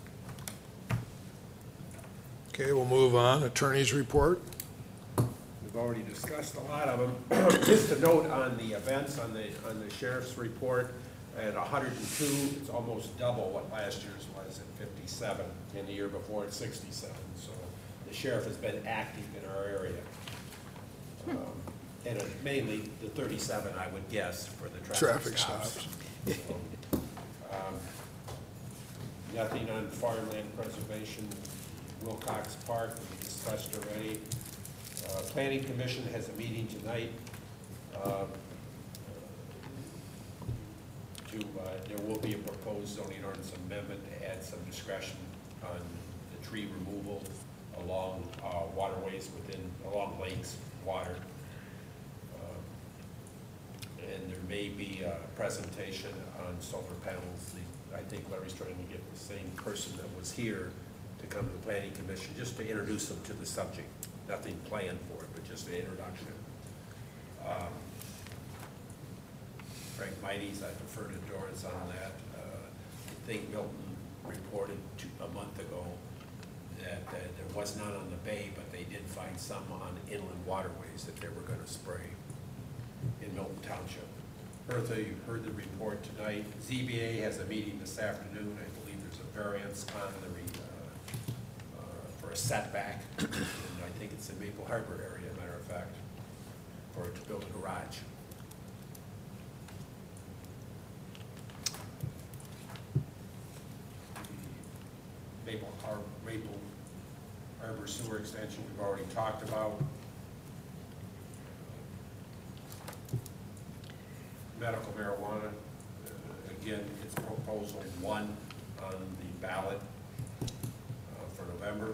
Okay, we'll move on. Attorney's report. We've already discussed a lot of them. Just a note on the events, on the, on the sheriff's report, at one hundred and two, it's almost double what last year's was at fifty-seven, and the year before at sixty-seven. So the sheriff has been active in our area. Um, And it- mainly the thirty-seven, I would guess, for the traffic Traffic stops. stops. So, um, Nothing on farmland preservation, Wilcox Park, we discussed already. Uh, Planning Commission has a meeting tonight. uh, To, uh, there will be a proposed zoning ordinance amendment to add some discretion on the tree removal along uh, waterways within, along lakes, water. Uh, and there may be a presentation on solar panels. The- I think Larry's trying to get the same person that was here to come to the planning commission, just to introduce them to the subject. Nothing planned for it, but just an introduction. Um, Frank Mighty's, I defer to Doris on that. Uh, I think Milton reported two, a month ago that uh, there was none on the bay, but they did find some on inland waterways that they were gonna spray in Milton Township. Bertha, you heard the report tonight. Z B A has a meeting this afternoon. I believe there's a variance on the, re- uh, uh, for a setback. And I think it's in Maple Harbor area, as a matter of fact, for it to build a garage. Maple Harbor, Maple Harbor Sewer Extension, we've already talked about. Medical marijuana, uh, again, it's proposal one on the ballot uh, for November.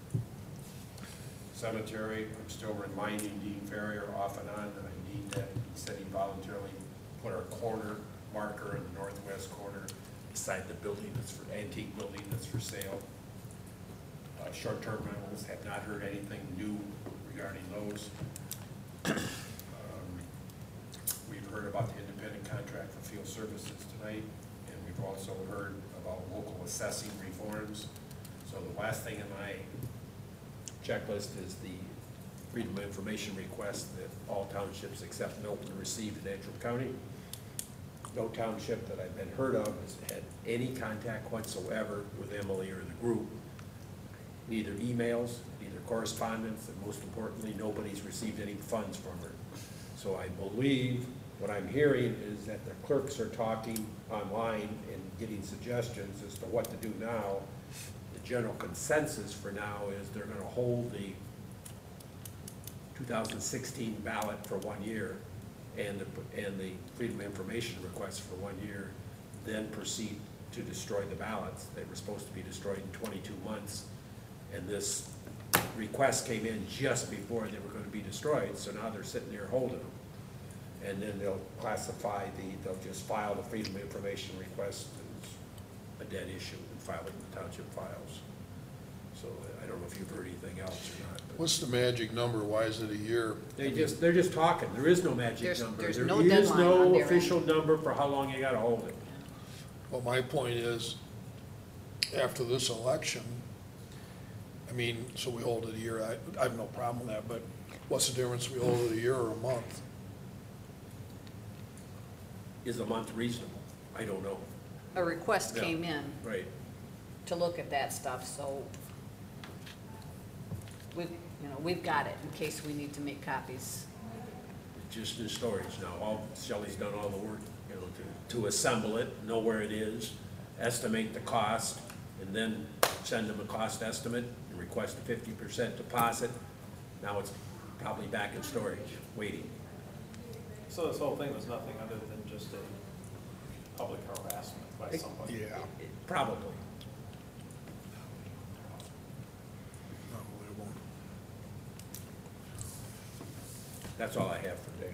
Cemetery, I'm still reminding Dean Ferrier off and on that I need that. He said he voluntarily put our corner marker in the northwest corner beside the building that's for, antique building that's for sale. Uh, short-term rentals, have not heard anything new regarding those. Um, We've heard about the independent contract for field services tonight, and we've also heard about local assessing reforms. So the last thing in my checklist is the Freedom of Information request that all townships except Milton received in Antrim County. No township that I've been heard of has had any contact whatsoever with Emily or the group. Neither emails, neither correspondence, and most importantly, nobody's received any funds from her. So I believe what I'm hearing is that the clerks are talking online and getting suggestions as to what to do now. The general consensus for now is they're gonna hold the two thousand sixteen ballot for one year and the, and the Freedom of Information request for one year, then proceed to destroy the ballots. They were supposed to be destroyed in twenty-two months, and this request came in just before they were gonna be destroyed, so now they're sitting there holding them. And then they'll classify the, they'll just file the Freedom of Information request as a dead issue and file it in the township files. So I don't know if you've heard anything else or not. but- What's the magic number? Why is it a year? They just, they're just talking. There is no magic There's- number. there's There no is deadline no on their official number for how long you gotta hold it. Well, my point is, after this election, I mean, so we hold it a year, I, I have no problem with that, but what's the difference if we hold it a year or a month? Is a month reasonable? I don't know. A request Yeah. came in Right. to look at that stuff, so we've, you know, we've got it in case we need to make copies. Just in storage now. All, Shelley's done all the work, you know, to, to assemble it, know where it is, estimate the cost, and then send them a cost estimate and request a fifty percent deposit. Now it's probably back in storage, waiting. So this whole thing was nothing other than just a public harassment by somebody. Yeah. Probably. Unbelievable. That's all I have for today.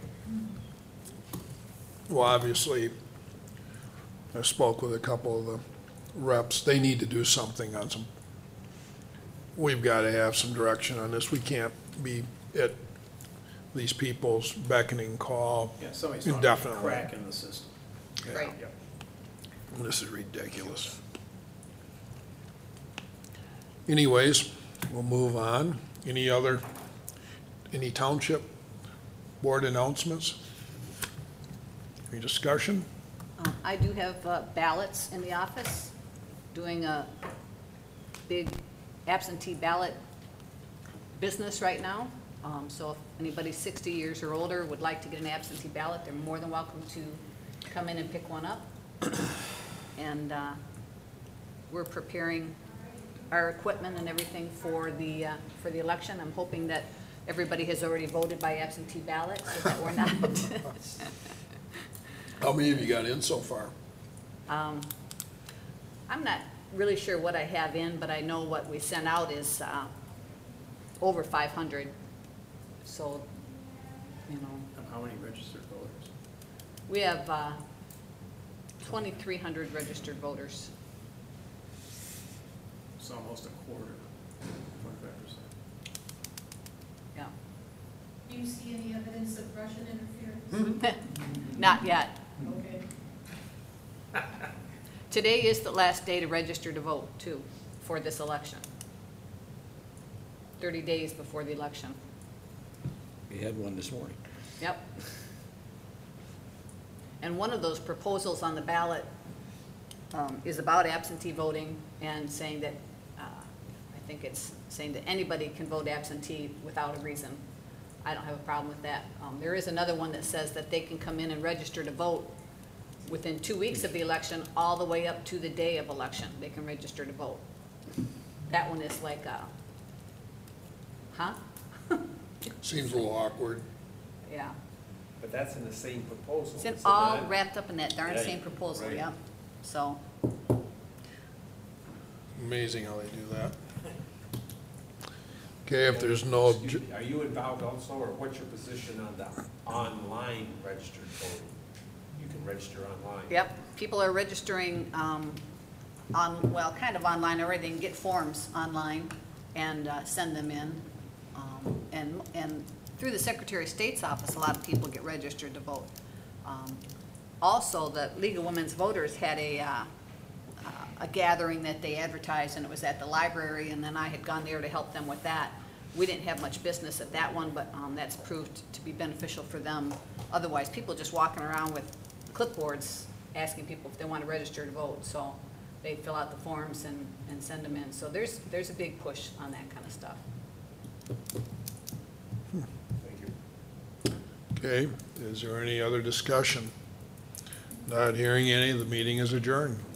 Well, obviously, I spoke with a couple of the reps. They need to do something on some, we've got to have some direction on this. We can't be at these people's beckoning call Yeah, somebody's found a indefinitely. crack in the system. Yeah. Right. Yep. This is ridiculous. Anyways, we'll move on. Any other, any township board announcements? Any discussion? Um, I do have uh, ballots in the office, doing a big absentee ballot business right now. Um, So if anybody sixty years or older would like to get an absentee ballot, they're more than welcome to come in and pick one up. And uh, we're preparing our equipment and everything for the, uh, for the election. I'm hoping that everybody has already voted by absentee ballot, so that we're not. How many of you got in so far? Um, I'm not really sure what I have in, but I know what we sent out is uh, over five hundred. So, you know, And how many registered voters? We have uh, twenty-three hundred registered voters. It's almost a quarter, twenty-five percent. Yeah. Do you see any evidence of Russian interference? Not yet. Okay. Today is the last day to register to vote, too, for this election. thirty days before the election. We had one this morning. Yep. And one of those proposals on the ballot um, is about absentee voting and saying that, uh, I think it's saying that anybody can vote absentee without a reason. I don't have a problem with that. Um, There is another one that says that they can come in and register to vote within two weeks of the election, all the way up to the day of election. They can register to vote. That one is like, uh, huh? Seems a little awkward. Yeah. But that's in the same proposal. It's in is it all not? wrapped up in that darn Right, same proposal, right. yep. So, Amazing how they do that. Okay, if there's no, Excuse obje- me, Are you involved also, or what's your position on the online registered voting? You can register online. yep, people are registering um, on, well, kind of online already. They can get forms online and uh, send them in. Um, And, and through the Secretary of State's office, a lot of people get registered to vote. Um, Also, the League of Women's Voters had a, uh, uh, a gathering that they advertised, and it was at the library, and then I had gone there to help them with that. We didn't have much business at that one, but um, that's proved to be beneficial for them. Otherwise, people just walking around with clipboards, asking people if they want to register to vote. So they fill out the forms and, and send them in. So there's, there's a big push on that kind of stuff. Thank you. okay, is there any other discussion? Not hearing any, the meeting is adjourned.